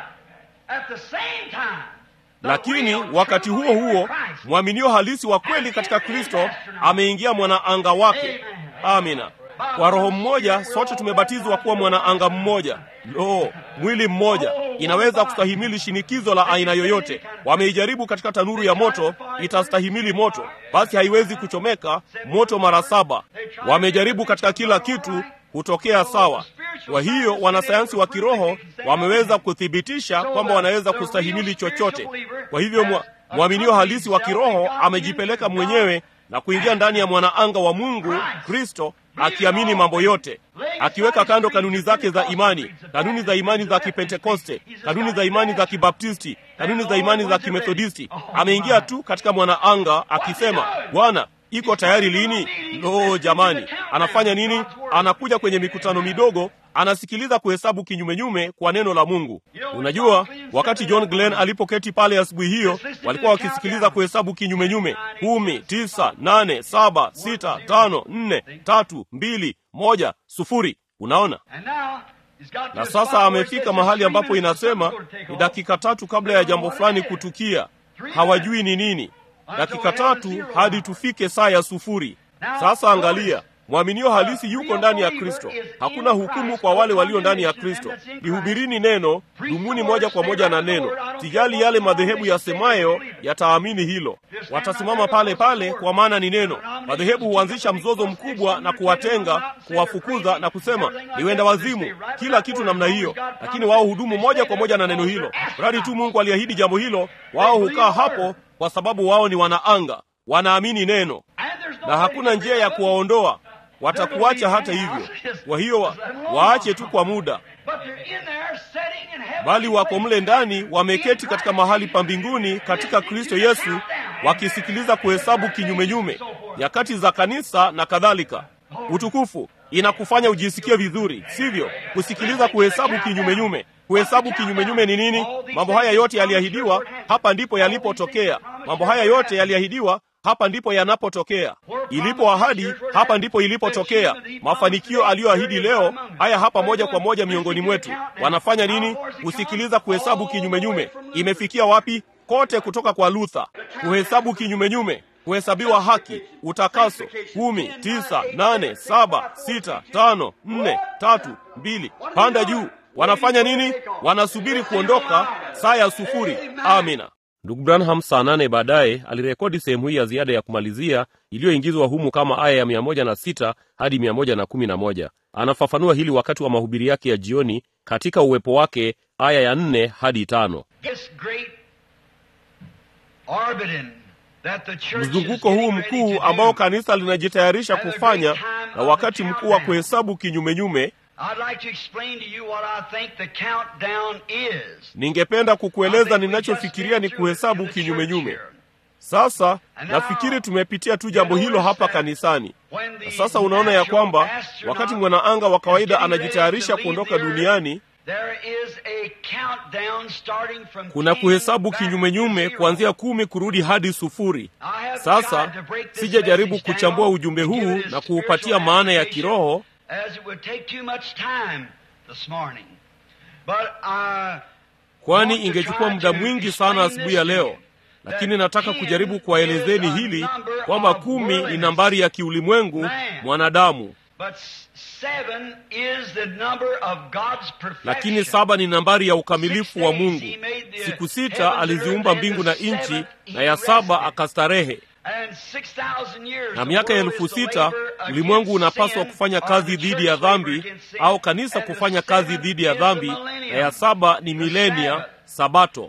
Lakini wakati huo huo, mwaminio halisi wa kweli katika Kristo ameingia mwanaanga wake. Amina. Kwa roho mmoja sote tumebatizwa kuwa mwanaanga mmoja. Lo, mwili mmoja. Inaweza kustahimili shinikizo la aina yoyote. Wameijaribu katika tanuru ya moto, itastahimili moto, basi haiwezi kuchomeka moto mara saba. Wamejaribu katika kila kitu, hutokea sawa. Kwa hiyo wanasayansi wa kiroho wameweza kuthibitisha kwamba wanaweza kustahimili chochote. Kwa hivyo mwaminio halisi wa kiroho amejipeleka mwenyewe na kuingia ndani ya mwanaanga wa Mungu, Kristo, akiamini mambo yote, akiweka kando kanuni zake za imani, kanuni za imani za Kipentekoste, kanuni za imani za Kibaptisti, kanuni za imani za Kimethodisti. Ameingia tu katika mwanaanga akisema, Bwana, iko tayari lini? Lo, jamani, anafanya nini? Anakuja kwenye mikutano midogo, anasikiliza kuhesabu kinyumenyume kwa neno la Mungu. Unajua, wakati John Glenn alipoketi pale asubuhi hiyo, walikuwa wakisikiliza kuhesabu kinyumenyume. Kumi, tisa, nane, saba, sita, tano, nne, tatu, mbili, moja, sufuri. Unaona? Na sasa amefika mahali ambapo inasema ni dakika tatu kabla ya jambo fulani kutukia. Hawajui ni nini. Dakika tatu hadi tufike saa ya sufuri. Sasa angalia, Mwaminio halisi yuko ndani ya Kristo. Hakuna hukumu kwa wale walio ndani ya Kristo. Lihubirini neno, dumuni moja kwa moja na neno. Sijali yale madhehebu yasemayo, yataamini hilo. Watasimama pale pale kwa maana ni neno. Madhehebu huanzisha mzozo mkubwa na kuwatenga, kuwafukuza na kusema ni wenda wazimu, kila kitu namna hiyo, lakini wao hudumu moja kwa moja na neno hilo. Radi tu Mungu aliahidi jambo hilo, wao hukaa hapo kwa sababu wao ni wanaanga, wanaamini neno. Na hakuna njia ya kuwaondoa. Watakuacha hata hivyo. Kwa hiyo wa, waache tu kwa muda. Bali wako mle ndani, wameketi katika mahali pa mbinguni katika Kristo Yesu, wakisikiliza kuhesabu kinyumenyume, nyakati za kanisa na kadhalika. Utukufu inakufanya ujisikie vizuri, sivyo? Kusikiliza kuhesabu kinyumenyume. Kuhesabu kinyumenyume ni nini? Mambo haya yote yaliahidiwa, hapa ndipo yalipotokea. Mambo haya yote yaliahidiwa, hapa ndipo yanapotokea. Ilipo ahadi, hapa ndipo ilipotokea. Mafanikio aliyoahidi leo, haya hapa moja kwa moja miongoni mwetu. Wanafanya nini? Kusikiliza kuhesabu kinyumenyume. Imefikia wapi? Kote kutoka kwa Luther. Kuhesabu kinyumenyume, kuhesabiwa haki, utakaso, kumi, tisa, nane, saba, sita, tano, nne, tatu, mbili, panda juu. Wanafanya nini? Wanasubiri kuondoka saa ya sufuri. Amina. Ndugu Branham saa nane baadaye alirekodi sehemu hii ya ziada ya kumalizia iliyoingizwa humu kama aya ya mia moja na sita hadi mia moja na kumi na moja. Anafafanua hili wakati wa mahubiri yake ya jioni katika uwepo wake, aya ya nne hadi tano. Mzunguko huu mkuu ambao kanisa linajitayarisha kufanya, na wakati mkuu wa kuhesabu kinyumenyume. Ningependa kukueleza ninachofikiria ni kuhesabu kinyumenyume. Sasa nafikiri tumepitia tu jambo hilo hapa kanisani. Na sasa unaona ya kwamba wakati mwanaanga wa kawaida anajitayarisha kuondoka duniani, kuna kuhesabu kinyumenyume kuanzia kumi kurudi hadi sufuri. Sasa sijajaribu kuchambua ujumbe huu na kuupatia maana ya kiroho, kwani ingechukua muda mwingi sana asubuhi ya leo, lakini nataka kujaribu kuwaelezeni hili kwamba kumi ni nambari ya kiulimwengu mwanadamu, lakini saba ni nambari ya ukamilifu wa Mungu. Siku sita aliziumba mbingu na nchi, na ya saba akastarehe. Na miaka elfu sita ulimwengu unapaswa kufanya kazi dhidi ya dhambi, au kanisa kufanya kazi dhidi ya dhambi, na ya saba ni milenia, sabato.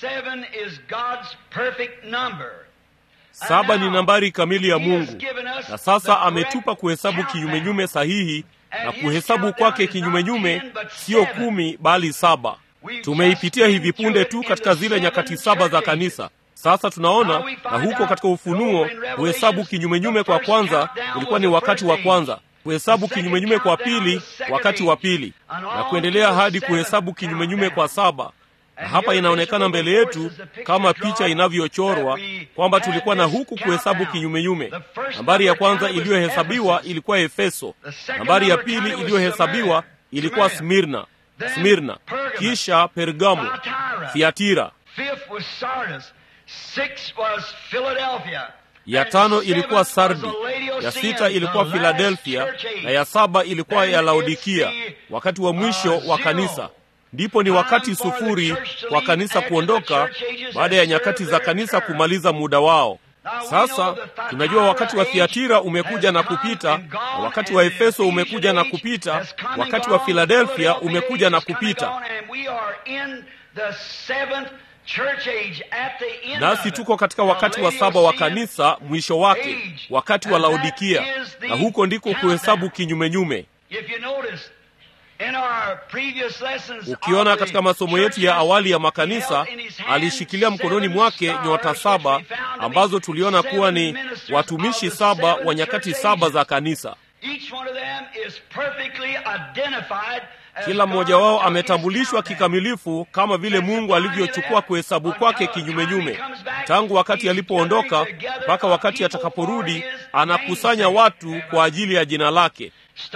Saba ni nambari kamili ya Mungu. Na sasa ametupa kuhesabu kinyumenyume sahihi, na kuhesabu kwake kinyumenyume sio kumi bali saba. Tumeipitia hivi punde tu katika zile nyakati saba za kanisa. Sasa tunaona, na huko katika Ufunuo, kuhesabu kinyumenyume kwa kwanza ulikuwa ni wakati wa kwanza, kuhesabu kinyumenyume kwa pili wakati wa pili, na kuendelea hadi kuhesabu kinyumenyume kwa saba. Na hapa inaonekana mbele yetu kama picha inavyochorwa kwamba tulikuwa na huku kuhesabu kinyumenyume. Nambari ya kwanza iliyohesabiwa ilikuwa Efeso. Nambari ya pili iliyohesabiwa ilikuwa Smirna, Smirna, kisha Pergamo, Thiatira. Ya tano ilikuwa Sardi, ya sita ilikuwa Philadelphia, na ya saba ilikuwa ya Laodikia, wakati wa mwisho wa kanisa. Ndipo ni wakati sufuri kwa kanisa kuondoka, baada ya nyakati za kanisa kumaliza muda wao. Sasa tunajua wakati wa Thiatira umekuja na kupita, na wakati wa Efeso umekuja na kupita, wakati wa Philadelphia umekuja na kupita. Nasi tuko katika wakati wa saba wa kanisa, mwisho wake, wakati wa Laodikia, na huko ndiko kuhesabu kinyumenyume. Ukiona katika masomo yetu ya awali ya makanisa, alishikilia mkononi mwake nyota saba ambazo tuliona kuwa ni watumishi saba wa nyakati saba za kanisa. Kila mmoja wao ametambulishwa kikamilifu kama vile Mungu alivyochukua kuhesabu kwake kinyumenyume. Tangu wakati alipoondoka mpaka wakati atakaporudi, anakusanya watu kwa ajili ya jina lake.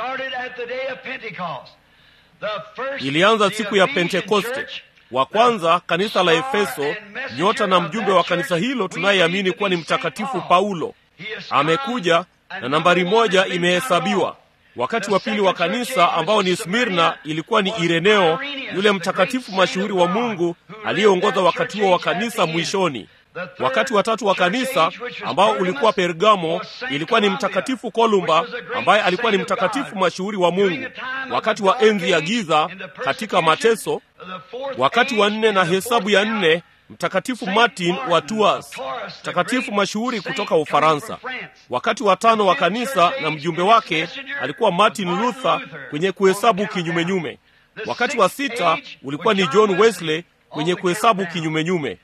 Ilianza siku ya Pentekoste. Wa kwanza, kanisa la Efeso, nyota na mjumbe wa kanisa hilo tunayeamini kuwa ni mtakatifu Paulo. Amekuja na nambari moja imehesabiwa. Wakati wa pili wa kanisa ambao ni Smirna ilikuwa ni Ireneo, yule mtakatifu mashuhuri wa Mungu aliyeongoza wakati huo wa kanisa mwishoni. Wakati wa tatu wa kanisa ambao ulikuwa Pergamo ilikuwa ni mtakatifu Kolumba, ambaye alikuwa ni mtakatifu mashuhuri wa Mungu wakati wa enzi ya giza katika mateso. Wakati wa nne na hesabu ya nne, mtakatifu Martin wa Tours, mtakatifu mashuhuri kutoka Ufaransa. Wakati wa tano wa kanisa na mjumbe wake alikuwa Martin Luther kwenye kuhesabu kinyumenyume. Wakati wa sita ulikuwa ni John Wesley kwenye kuhesabu kinyumenyume.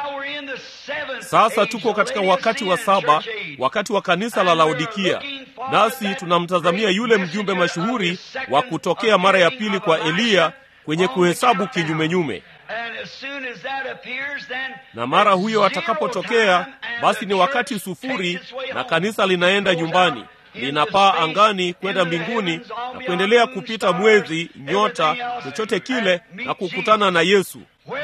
Sasa tuko katika wakati wa saba, wakati wa kanisa la Laodikia, nasi tunamtazamia yule mjumbe mashuhuri wa kutokea mara ya pili kwa Eliya kwenye kuhesabu kinyumenyume. Na mara huyo atakapotokea, basi ni wakati sufuri na kanisa linaenda nyumbani, linapaa angani kwenda mbinguni na kuendelea kupita mwezi, nyota, chochote kile na kukutana na Yesu.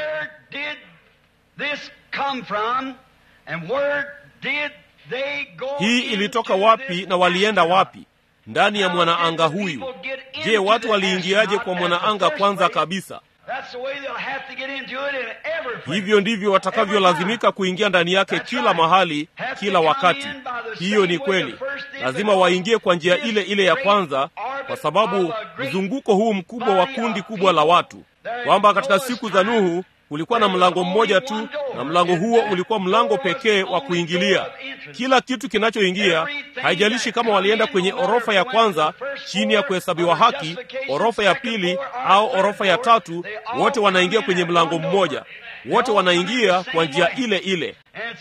Hii ilitoka wapi na walienda wapi? Ndani ya mwanaanga huyu. Je, watu waliingiaje kwa mwanaanga kwanza kabisa? Hivyo ndivyo watakavyolazimika kuingia ndani yake kila mahali, kila wakati. Hiyo ni kweli. Lazima waingie kwa njia ile ile ya kwanza, kwa sababu mzunguko huu mkubwa wa kundi kubwa la watu, kwamba katika siku za Nuhu kulikuwa na mlango mmoja tu, na mlango huo ulikuwa mlango pekee wa kuingilia. Kila kitu kinachoingia, haijalishi kama walienda kwenye orofa ya kwanza chini ya kuhesabiwa haki, orofa ya pili au orofa ya tatu, wote wanaingia kwenye mlango mmoja. Wote wanaingia kwa njia ile ile.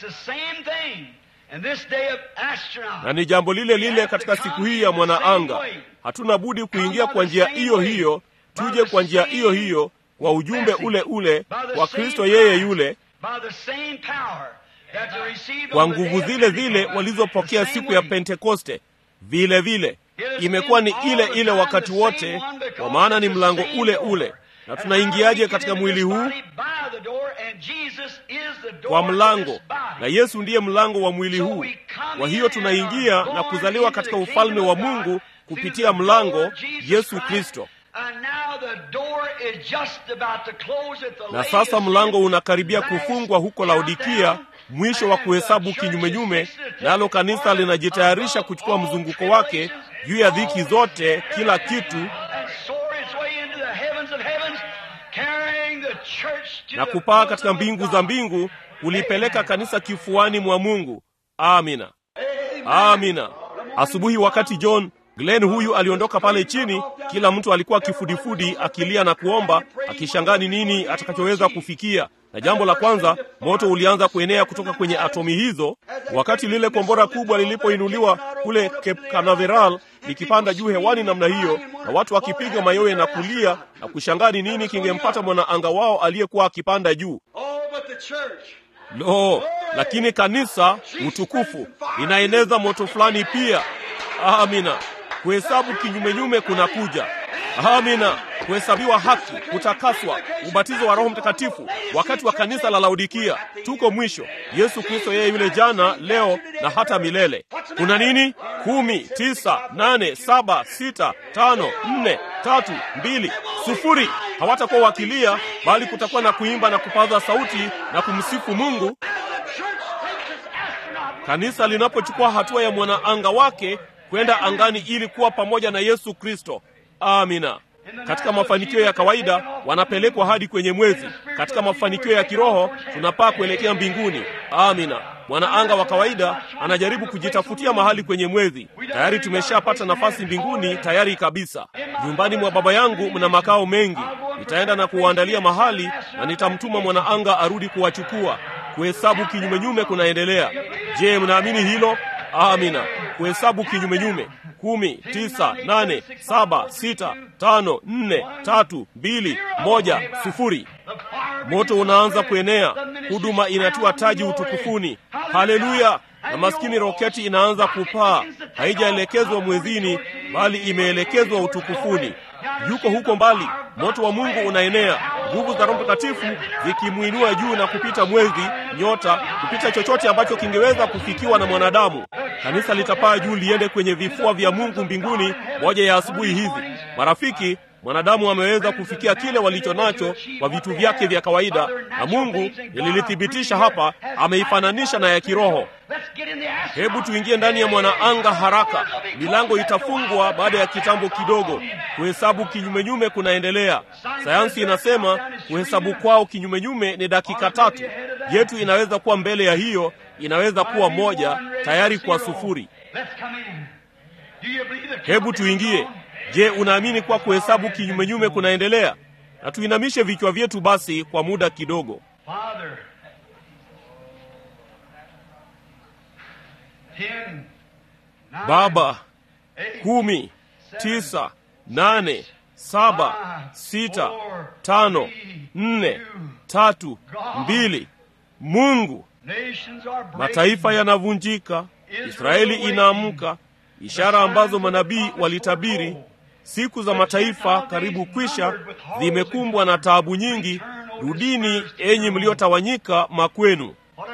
Na ni jambo lile lile katika siku hii ya mwanaanga. Hatuna budi kuingia kwa njia hiyo hiyo, tuje kwa njia hiyo hiyo, kwa ujumbe ule ule wa Kristo yeye yule, kwa nguvu zile zile walizopokea siku ya Pentekoste. Vile vile imekuwa ni ile ile wakati wote, kwa maana ni mlango ule ule. Na tunaingiaje katika mwili huu? Kwa mlango, na Yesu ndiye mlango wa mwili huu. Kwa hiyo tunaingia na kuzaliwa katika ufalme wa Mungu kupitia mlango, Yesu Kristo. Na sasa mlango unakaribia kufungwa huko Laodikia, mwisho wa kuhesabu kinyumenyume, nalo kanisa linajitayarisha kuchukua mzunguko wake juu ya dhiki zote, kila kitu, na kupaa katika mbingu za mbingu, kulipeleka kanisa kifuani mwa Mungu. Amina, amina. Asubuhi wakati John Glenn huyu aliondoka pale chini, kila mtu alikuwa kifudifudi akilia na kuomba, akishangaa ni nini atakachoweza kufikia. Na jambo la kwanza, moto ulianza kuenea kutoka kwenye atomi hizo. Wakati lile kombora kubwa lilipoinuliwa kule Cape Canaveral likipanda juu hewani namna hiyo, na watu wakipiga mayowe na kulia na kushangaa ni nini kingempata mwanaanga wao aliyekuwa akipanda juu. Lo, lakini kanisa, utukufu, inaeneza moto fulani pia. Amina. Kuhesabu kinyumenyume kunakuja. Amina. Kuhesabiwa haki, kutakaswa, ubatizo wa Roho Mtakatifu. Wakati wa kanisa la Laodikia, tuko mwisho. Yesu Kristo yeye yule jana, leo na hata milele. Kuna nini? Kumi, tisa, nane, saba, sita, tano, nne, tatu, mbili, sufuri. Hawatakuwa wakilia, bali kutakuwa na kuimba na kupaza sauti na kumsifu Mungu. Kanisa linapochukua hatua ya mwanaanga wake kwenda angani ili kuwa pamoja na Yesu Kristo. Amina. Katika mafanikio ya kawaida wanapelekwa hadi kwenye mwezi. Katika mafanikio ya kiroho tunapaa kuelekea mbinguni. Amina. Mwanaanga wa kawaida anajaribu kujitafutia mahali kwenye mwezi. Tayari tumeshapata nafasi mbinguni tayari kabisa. Nyumbani mwa Baba yangu mna makao mengi. Nitaenda na kuwaandalia mahali, na nitamtuma mwanaanga arudi kuwachukua. Kuhesabu kinyumenyume kunaendelea. Je, mnaamini hilo? Amina. Kuhesabu kinyumenyume. Kumi, tisa, nane, saba, sita, tano, nne, tatu, mbili, moja, sufuri. Moto unaanza kuenea. Huduma inatua taji utukufuni. Haleluya. Na maskini roketi inaanza kupaa. Haijaelekezwa mwezini, bali imeelekezwa utukufuni. Yuko huko mbali. Moto wa Mungu unaenea. Nguvu za Roho Mtakatifu zikimuinua juu na kupita mwezi, nyota, kupita chochote ambacho kingeweza kufikiwa na mwanadamu. Kanisa litapaa juu liende kwenye vifua vya Mungu mbinguni moja ya asubuhi hizi. Marafiki, mwanadamu ameweza kufikia kile walicho nacho kwa vitu vyake vya kawaida, na Mungu nililithibitisha hapa, ameifananisha na ya kiroho. Hebu tuingie ndani ya mwanaanga haraka. Milango itafungwa baada ya kitambo kidogo. Kuhesabu kinyumenyume kunaendelea. Sayansi inasema kuhesabu kwao kinyumenyume ni dakika tatu. Yetu inaweza kuwa mbele ya hiyo, inaweza kuwa moja, tayari kwa sufuri. Hebu tuingie. Je, unaamini kwa kuhesabu kinyumenyume kunaendelea? Na tuinamishe vichwa vyetu basi kwa muda kidogo. Baba, kumi, tisa, nane, saba, sita, tano, nne, tatu, mbili. Mungu, mataifa yanavunjika, Israeli inaamka, ishara ambazo manabii walitabiri. Siku za mataifa karibu kwisha, zimekumbwa na taabu nyingi. Rudini enyi mliotawanyika makwenu.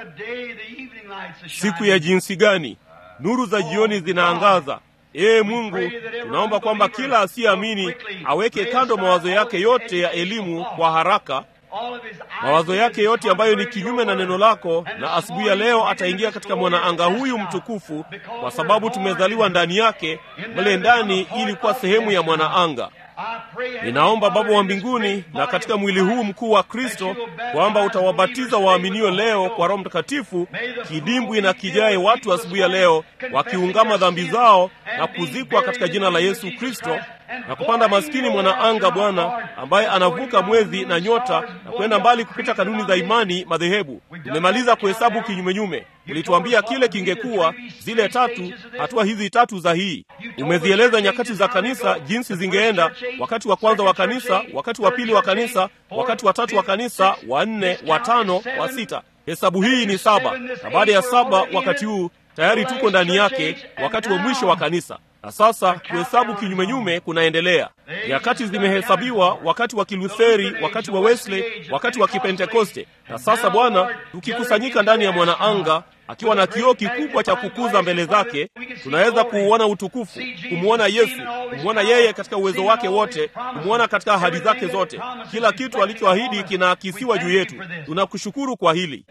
Siku ya jinsi gani! Nuru za jioni zinaangaza. Ee Mungu, tunaomba kwamba kila asiyeamini aweke kando mawazo yake yote ya elimu kwa haraka, mawazo yake yote ambayo ni kinyume na neno lako, na asubuhi ya leo ataingia katika mwanaanga huyu mtukufu, kwa sababu tumezaliwa ndani yake, mle ndani ili kuwa sehemu ya mwanaanga. Ninaomba Baba wa mbinguni, na katika mwili huu mkuu wa Kristo, kwamba utawabatiza waaminio leo kwa Roho Mtakatifu, kidimbwi na kijae watu asubuhi ya leo, wakiungama dhambi zao na kuzikwa katika jina la Yesu Kristo, na kupanda maskini mwanaanga Bwana, ambaye anavuka mwezi na nyota na kwenda mbali kupita kanuni za imani madhehebu. Tumemaliza kuhesabu kinyumenyume. Ulituambia kile kingekuwa, zile tatu, hatua hizi tatu za hii. Umezieleza nyakati za kanisa jinsi zingeenda, wakati wa kwanza wa kanisa, wakati wa pili wa kanisa, wakati wa tatu wa kanisa, wa nne, wa tano, wa sita. Hesabu hii ni saba, na baada ya saba wakati huu tayari tuko ndani yake, wakati wa mwisho wa kanisa. Na sasa kuhesabu kinyumenyume kunaendelea. Nyakati zimehesabiwa, wakati wa Kilutheri, wakati wa Wesley, wakati wa Kipentekoste. Na sasa Bwana, tukikusanyika ndani ya mwanaanga, akiwa na kioo kikubwa cha kukuza mbele zake, tunaweza kuuona utukufu, kumuona Yesu, kumuona yeye katika uwezo wake wote, kumuona katika ahadi zake zote. Kila kitu alichoahidi kinaakisiwa juu yetu. Tunakushukuru kwa hili.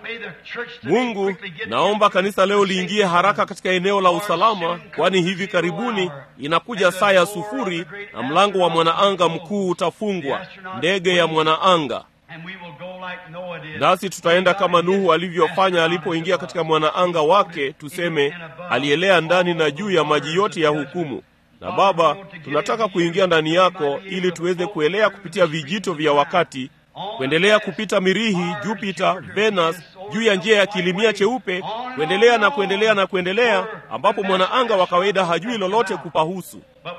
Mungu, naomba kanisa leo liingie haraka katika eneo la usalama, kwani hivi karibuni inakuja saa ya sufuri na mlango wa mwanaanga mkuu utafungwa, ndege ya mwanaanga. Nasi tutaenda kama Nuhu alivyofanya alipoingia katika mwanaanga wake, tuseme alielea ndani na juu ya maji yote ya hukumu. Na Baba, tunataka kuingia ndani yako ili tuweze kuelea kupitia vijito vya wakati, kuendelea kupita Mirihi, Jupiter, Venus, juu ya njia ya kilimia cheupe, kuendelea na kuendelea na kuendelea, ambapo mwanaanga wa kawaida hajui lolote kupahusu.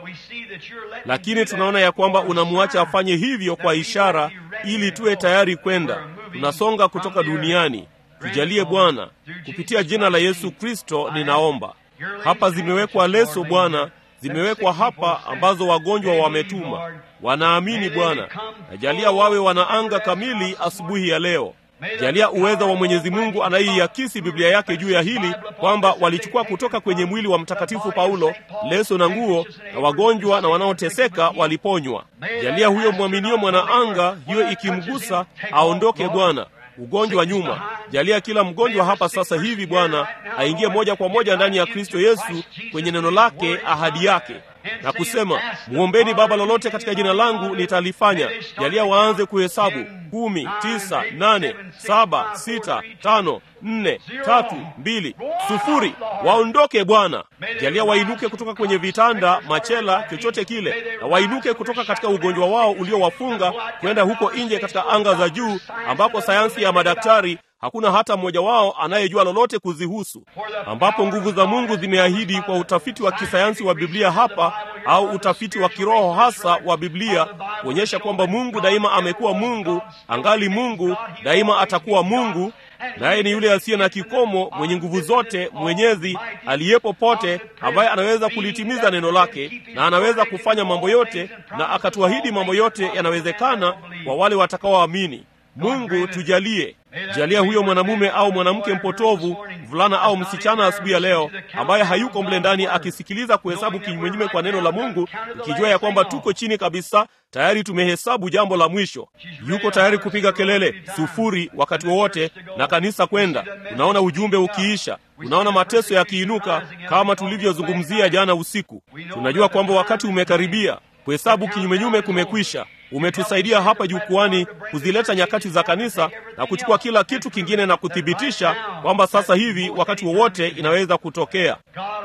Lakini tunaona ya kwamba unamuacha afanye hivyo kwa ishara, ili tuwe tayari kwenda. Tunasonga kutoka duniani. Tujalie Bwana, kupitia jina la Yesu Kristo ninaomba. Hapa zimewekwa leso Bwana, zimewekwa hapa ambazo wagonjwa wametuma. Wanaamini Bwana. Najalia wawe wanaanga kamili asubuhi ya leo. Jalia uweza wa Mwenyezi Mungu anayeiakisi Biblia yake juu ya hili, kwamba walichukua kutoka kwenye mwili wa Mtakatifu Paulo leso na nguo, na wagonjwa na wanaoteseka waliponywa. Jalia huyo mwaminio mwanaanga, hiyo ikimgusa aondoke Bwana, ugonjwa nyuma. Jalia kila mgonjwa hapa sasa hivi Bwana aingie moja kwa moja ndani ya Kristo Yesu, kwenye neno lake, ahadi yake, na kusema, muombeni Baba lolote katika jina langu nitalifanya. Jalia waanze kuhesabu kumi, tisa, nane, saba, sita, tano, nne, tatu, mbili, sufuri. Waondoke Bwana. Jalia wainuke kutoka kwenye vitanda, machela, chochote kile, na wainuke kutoka katika ugonjwa wao uliowafunga kwenda huko nje katika anga za juu, ambapo sayansi ya madaktari hakuna hata mmoja wao anayejua lolote kuzihusu, ambapo nguvu za Mungu zimeahidi kwa utafiti wa kisayansi wa Biblia hapa, au utafiti wa kiroho hasa wa Biblia, kuonyesha kwamba Mungu daima amekuwa Mungu, angali Mungu, daima atakuwa Mungu, naye ni yule asiye na kikomo, mwenye nguvu zote, mwenyezi, aliyepo pote, ambaye anaweza kulitimiza neno lake, na anaweza kufanya mambo yote, na akatuahidi mambo yote yanawezekana kwa wale watakaoamini. Mungu tujalie, jalia huyo mwanamume au mwanamke mpotovu, vulana au msichana asubuhi ya leo, ambaye hayuko mle ndani akisikiliza kuhesabu kinyumenyume kwa neno la Mungu, ukijua ya kwamba tuko chini kabisa, tayari tumehesabu jambo la mwisho. Yuko tayari kupiga kelele sufuri wakati wowote na kanisa kwenda. Unaona ujumbe ukiisha, unaona mateso yakiinuka kama tulivyozungumzia jana usiku. Tunajua kwamba wakati umekaribia. Kuhesabu kinyumenyume kumekwisha. Umetusaidia hapa jukwani kuzileta nyakati za kanisa na kuchukua kila kitu kingine na kuthibitisha kwamba sasa hivi wakati wowote inaweza kutokea.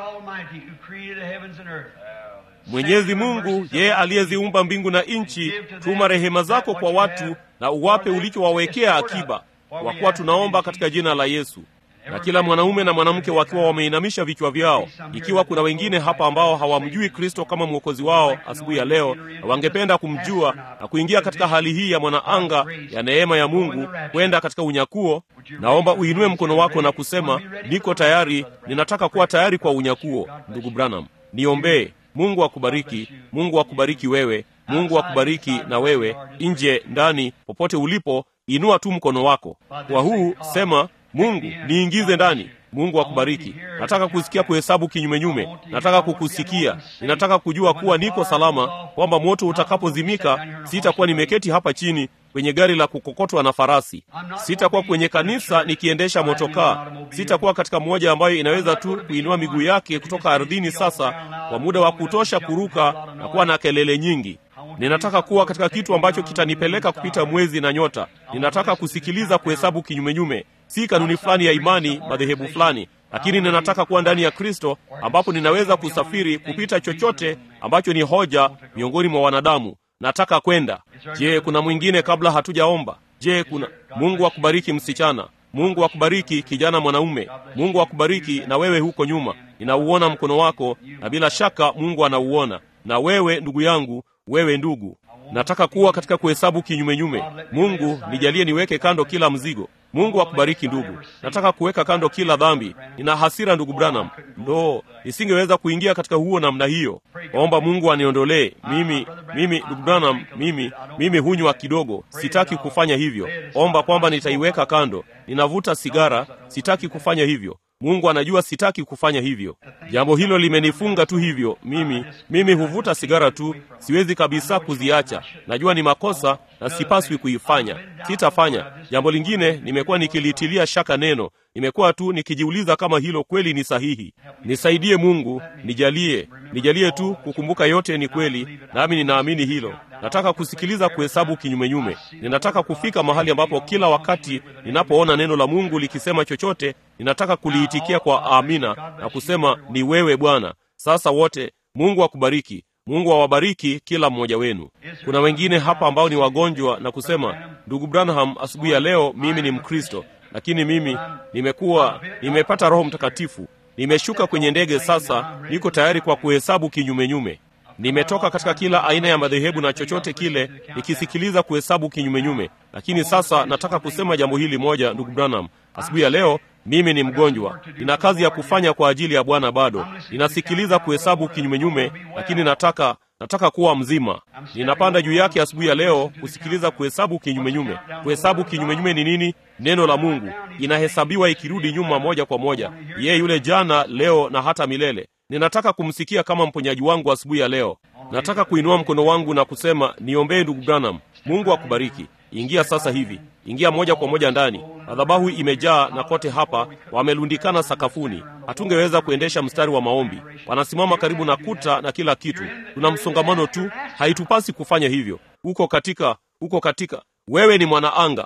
Mwenyezi Mungu, yeye aliyeziumba mbingu na nchi, tuma rehema zako kwa watu na uwape ulichowawekea akiba, kwa kuwa tunaomba katika jina la Yesu. Na kila mwanaume na mwanamke wakiwa wameinamisha vichwa vyao, ikiwa kuna wengine hapa ambao hawamjui Kristo kama mwokozi wao asubuhi ya leo na wangependa kumjua na kuingia katika hali hii ya mwanaanga ya neema ya Mungu kwenda katika unyakuo, naomba uinue mkono wako na kusema, niko tayari, ninataka kuwa tayari kwa unyakuo. Ndugu Branham, niombee. Mungu akubariki. Mungu akubariki wewe. Mungu akubariki na wewe, nje, ndani, popote ulipo, inua tu mkono wako. Kwa huu sema, Mungu niingize ndani. Mungu akubariki. Nataka kusikia kuhesabu kinyumenyume. Nataka kukusikia. Ninataka kujua kuwa niko salama, kwamba moto utakapozimika sitakuwa nimeketi hapa chini kwenye gari la kukokotwa na farasi. Sitakuwa kwenye kanisa nikiendesha motokaa. Sitakuwa katika mmoja ambayo inaweza tu kuinua miguu yake kutoka ardhini sasa kwa muda wa kutosha kuruka na kuwa na kelele nyingi. Ninataka kuwa katika kitu ambacho kitanipeleka kupita mwezi na nyota. Ninataka kusikiliza kuhesabu kinyumenyume, si kanuni fulani ya imani, madhehebu fulani, lakini ninataka kuwa ndani ya Kristo ambapo ninaweza kusafiri kupita chochote ambacho ni hoja miongoni mwa wanadamu. Nataka kwenda. Je, kuna mwingine kabla hatujaomba? Je, kuna? Mungu akubariki msichana. Mungu akubariki kijana mwanaume. Mungu akubariki na wewe huko nyuma. Ninauona mkono wako na bila shaka Mungu anauona. Na wewe ndugu yangu, wewe ndugu, nataka kuwa katika kuhesabu kinyumenyume. Mungu nijalie niweke kando kila mzigo. Mungu akubariki ndugu. Nataka kuweka kando kila dhambi. Nina hasira ndugu Branham. Ndo, nisingeweza kuingia katika huo namna hiyo. Omba Mungu aniondolee. Mimi, mimi ndugu Branham, mimi, mimi hunywa kidogo. Sitaki kufanya hivyo. Omba kwamba nitaiweka kando. Ninavuta sigara, sitaki kufanya hivyo. Mungu anajua sitaki kufanya hivyo. Jambo hilo limenifunga tu hivyo. Mimi, mimi huvuta sigara tu, siwezi kabisa kuziacha. Najua ni makosa na sipaswi kuifanya. Sitafanya. Jambo lingine, nimekuwa nikilitilia shaka neno. Nimekuwa tu nikijiuliza kama hilo kweli ni sahihi. Nisaidie Mungu, nijalie, nijalie tu kukumbuka yote ni kweli, nami ninaamini hilo. Nataka kusikiliza kuhesabu kinyumenyume. Ninataka kufika mahali ambapo kila wakati ninapoona neno la Mungu likisema chochote, ninataka kuliitikia kwa amina na kusema ni wewe Bwana. Sasa wote, Mungu akubariki. Mungu awabariki kila mmoja wenu. Kuna wengine hapa ambao ni wagonjwa na kusema, ndugu Branham, asubuhi ya leo mimi ni Mkristo, lakini mimi nimekuwa nimepata Roho Mtakatifu. Nimeshuka kwenye ndege sasa, niko tayari kwa kuhesabu kinyumenyume. Nimetoka katika kila aina ya madhehebu na chochote kile, nikisikiliza kuhesabu kinyumenyume. Lakini sasa nataka kusema jambo hili moja, ndugu Branham. Asubuhi ya leo mimi ni mgonjwa. Nina kazi ya kufanya kwa ajili ya Bwana bado. Ninasikiliza kuhesabu kinyumenyume, lakini nataka nataka kuwa mzima. Ninapanda juu yake asubuhi ya leo kusikiliza kuhesabu kinyumenyume. Kuhesabu kinyumenyume ni nini? Neno la Mungu. Inahesabiwa ikirudi nyuma moja kwa moja. Yeye yule jana, leo na hata milele. Ninataka kumsikia kama mponyaji wangu asubuhi ya leo. Nataka kuinua mkono wangu na kusema, niombee ndugu Branham. Mungu akubariki. Ingia sasa hivi. Ingia moja kwa moja ndani. Madhabahu imejaa na kote hapa wamelundikana sakafuni. Hatungeweza kuendesha mstari wa maombi. Wanasimama karibu na kuta na kila kitu. Tuna msongamano tu. Haitupasi kufanya hivyo. Uko katika, uko katika. Wewe ni mwanaanga.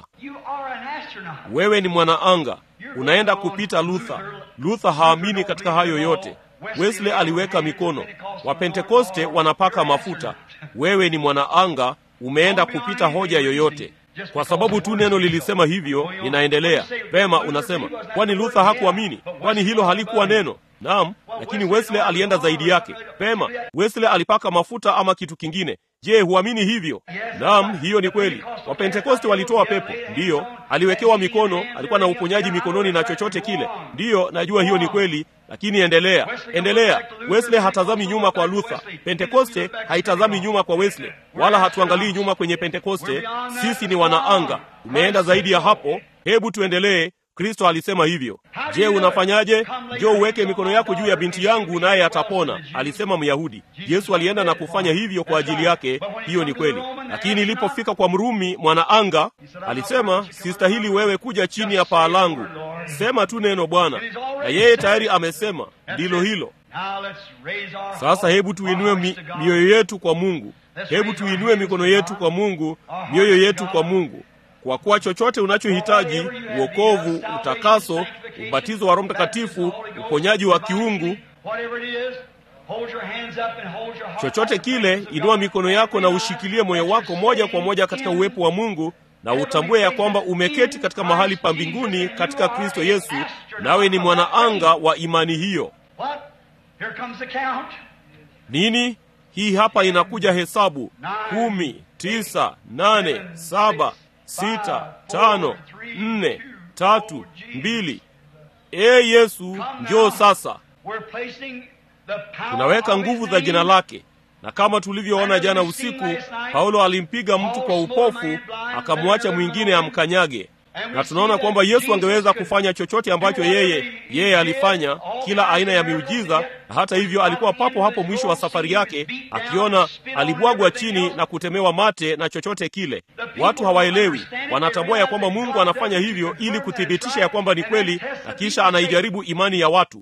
Wewe ni mwanaanga. Unaenda kupita Luther. Luther haamini katika hayo yote. Wesley aliweka mikono. Wapentekoste wanapaka mafuta. Wewe ni mwanaanga, umeenda kupita hoja yoyote. Kwa sababu tu neno lilisema hivyo, ninaendelea. Pema unasema, kwani Luther hakuamini? Kwani hilo halikuwa neno? Naam, lakini Wesley alienda zaidi yake. Pema, Wesley alipaka mafuta ama kitu kingine. Je, huamini hivyo? Naam, hiyo ni kweli. Wapentekoste walitoa pepo. Ndiyo, aliwekewa mikono, alikuwa na uponyaji mikononi na chochote kile. Ndiyo, najua hiyo ni kweli, lakini endelea. Endelea. Wesley hatazami nyuma kwa Luther. Pentekoste haitazami nyuma kwa Wesley. Wala hatuangalii nyuma kwenye Pentekoste. Sisi ni wanaanga. Tumeenda zaidi ya hapo. Hebu tuendelee. Kristo alisema hivyo. Je, unafanyaje? Njoo uweke mikono yako juu ya binti yangu naye atapona, alisema Myahudi. Yesu alienda na kufanya hivyo kwa ajili yake. Hiyo ni kweli. Lakini ilipofika kwa Mrumi mwanaanga, alisema, sistahili wewe kuja chini ya paa langu. Sema tu neno Bwana. Na yeye tayari amesema, ndilo hilo. Sasa hebu tuinue mi, mioyo yetu kwa Mungu. Hebu tuinue mikono yetu kwa Mungu, mioyo yetu kwa Mungu. Kwa kuwa chochote unachohitaji, wokovu, utakaso, ubatizo wa Roho Mtakatifu, uponyaji wa kiungu, chochote kile, inua mikono yako na ushikilie moyo wako moja kwa moja katika uwepo wa Mungu, na utambue ya kwamba umeketi katika mahali pa mbinguni katika Kristo Yesu, nawe ni mwanaanga wa imani hiyo. Nini? Hii hapa inakuja hesabu. Kumi, tisa, nane, saba, sita, tano, nne, tatu, mbili. Ee Yesu, njoo sasa. Tunaweka nguvu za jina lake. Na kama tulivyoona jana usiku, Paulo alimpiga mtu kwa upofu, akamwacha mwingine amkanyage. Na tunaona kwamba Yesu angeweza kufanya chochote ambacho yeye yeye alifanya, kila aina ya miujiza. Na hata hivyo alikuwa papo hapo mwisho wa safari yake, akiona alibwagwa chini na kutemewa mate na chochote kile. Watu hawaelewi, wanatambua ya kwamba Mungu anafanya hivyo ili kuthibitisha ya kwamba ni kweli, na kisha anaijaribu imani ya watu.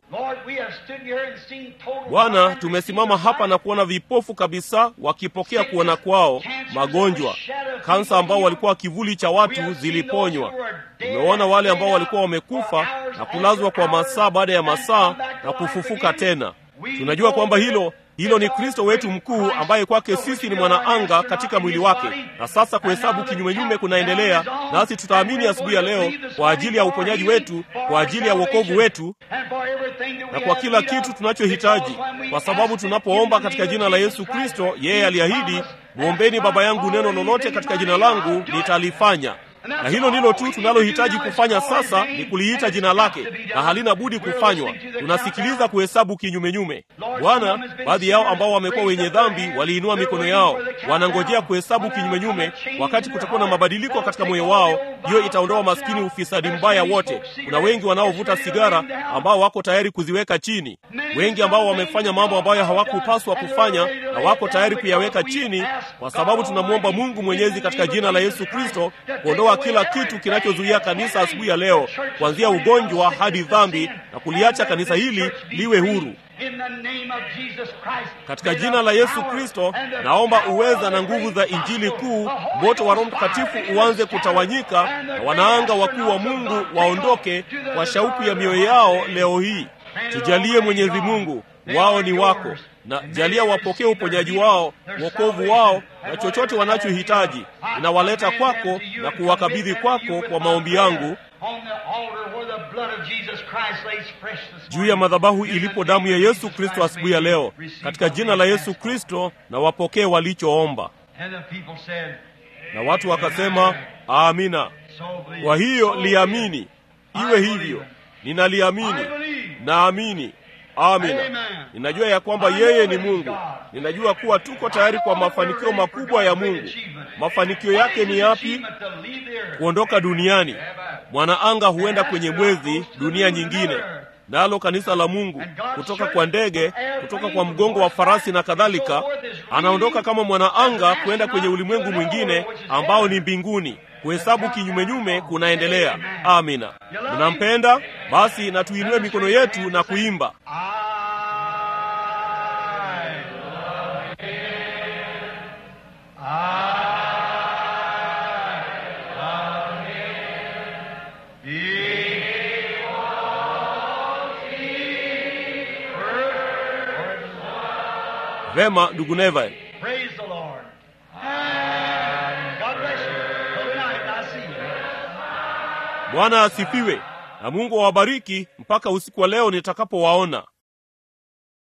Bwana, tumesimama hapa na kuona vipofu kabisa wakipokea kuona kwao, magonjwa, kansa ambao walikuwa kivuli cha watu ziliponywa. Tumeona wale ambao walikuwa wamekufa na kulazwa kwa masaa baada ya masaa na kufufuka tena. Tunajua kwamba hilo hilo ni Kristo wetu mkuu, ambaye kwake sisi ni mwanaanga katika mwili wake. Na sasa kuhesabu kinyumenyume kunaendelea, nasi tutaamini asubuhi ya leo kwa ajili ya uponyaji wetu, kwa ajili ya wokovu wetu, na kwa kila kitu tunachohitaji, kwa sababu tunapoomba katika jina la Yesu Kristo, yeye aliahidi, muombeni Baba yangu neno lolote katika jina langu nitalifanya. Na hilo ndilo tu tunalohitaji kufanya sasa, ni kuliita jina lake, na halina budi kufanywa. Tunasikiliza kuhesabu kinyumenyume. Bwana, baadhi yao ambao wamekuwa wenye dhambi waliinua mikono yao, wanangojea kuhesabu kinyumenyume. Wakati kutakuwa na mabadiliko katika moyo wao, hiyo itaondoa maskini ufisadi mbaya wote. Kuna wengi wanaovuta sigara ambao wako tayari kuziweka chini, wengi ambao wamefanya mambo ambayo hawakupaswa kufanya na wako tayari kuyaweka chini, kwa sababu tunamwomba Mungu Mwenyezi katika jina la Yesu Kristo kuondoa kila kitu kinachozuia kanisa asubuhi ya leo, kuanzia ugonjwa hadi dhambi, na kuliacha kanisa hili liwe huru. Katika jina la Yesu Kristo, naomba uweza na nguvu za Injili kuu, moto wa Roho Mtakatifu uanze kutawanyika, na wanaanga wakuu wa Mungu waondoke kwa shauku ya mioyo yao leo hii. Tujalie Mwenyezi Mungu, wao ni wako, na jalia wapokee uponyaji wao, wokovu wao, na chochote wanachohitaji. Ninawaleta kwako na kuwakabidhi kwako kwa maombi yangu, juu ya madhabahu ilipo damu ya Yesu Kristo asubuhi ya leo, katika jina la Yesu Kristo, na wapokee walichoomba. Na watu wakasema, amina. Kwa hiyo liamini, iwe hivyo. Ninaliamini, naamini. Amina. Ninajua ya kwamba yeye ni Mungu. Ninajua kuwa tuko tayari kwa mafanikio makubwa ya Mungu. Mafanikio yake ni yapi? Kuondoka duniani. Mwanaanga huenda kwenye mwezi, dunia nyingine. Nalo kanisa la Mungu, kutoka kwa ndege, kutoka kwa mgongo wa farasi na kadhalika, anaondoka kama mwanaanga kwenda kwenye ulimwengu mwingine ambao ni mbinguni. Kuhesabu kinyumenyume kunaendelea. Amina. Mnampenda? Basi na tuinue mikono yetu na kuimba. Vema, ndugu Neville. Praise the Lord. God bless you. Good night. I see you. Bwana asifiwe. Na Mungu awabariki mpaka usiku wa leo nitakapowaona.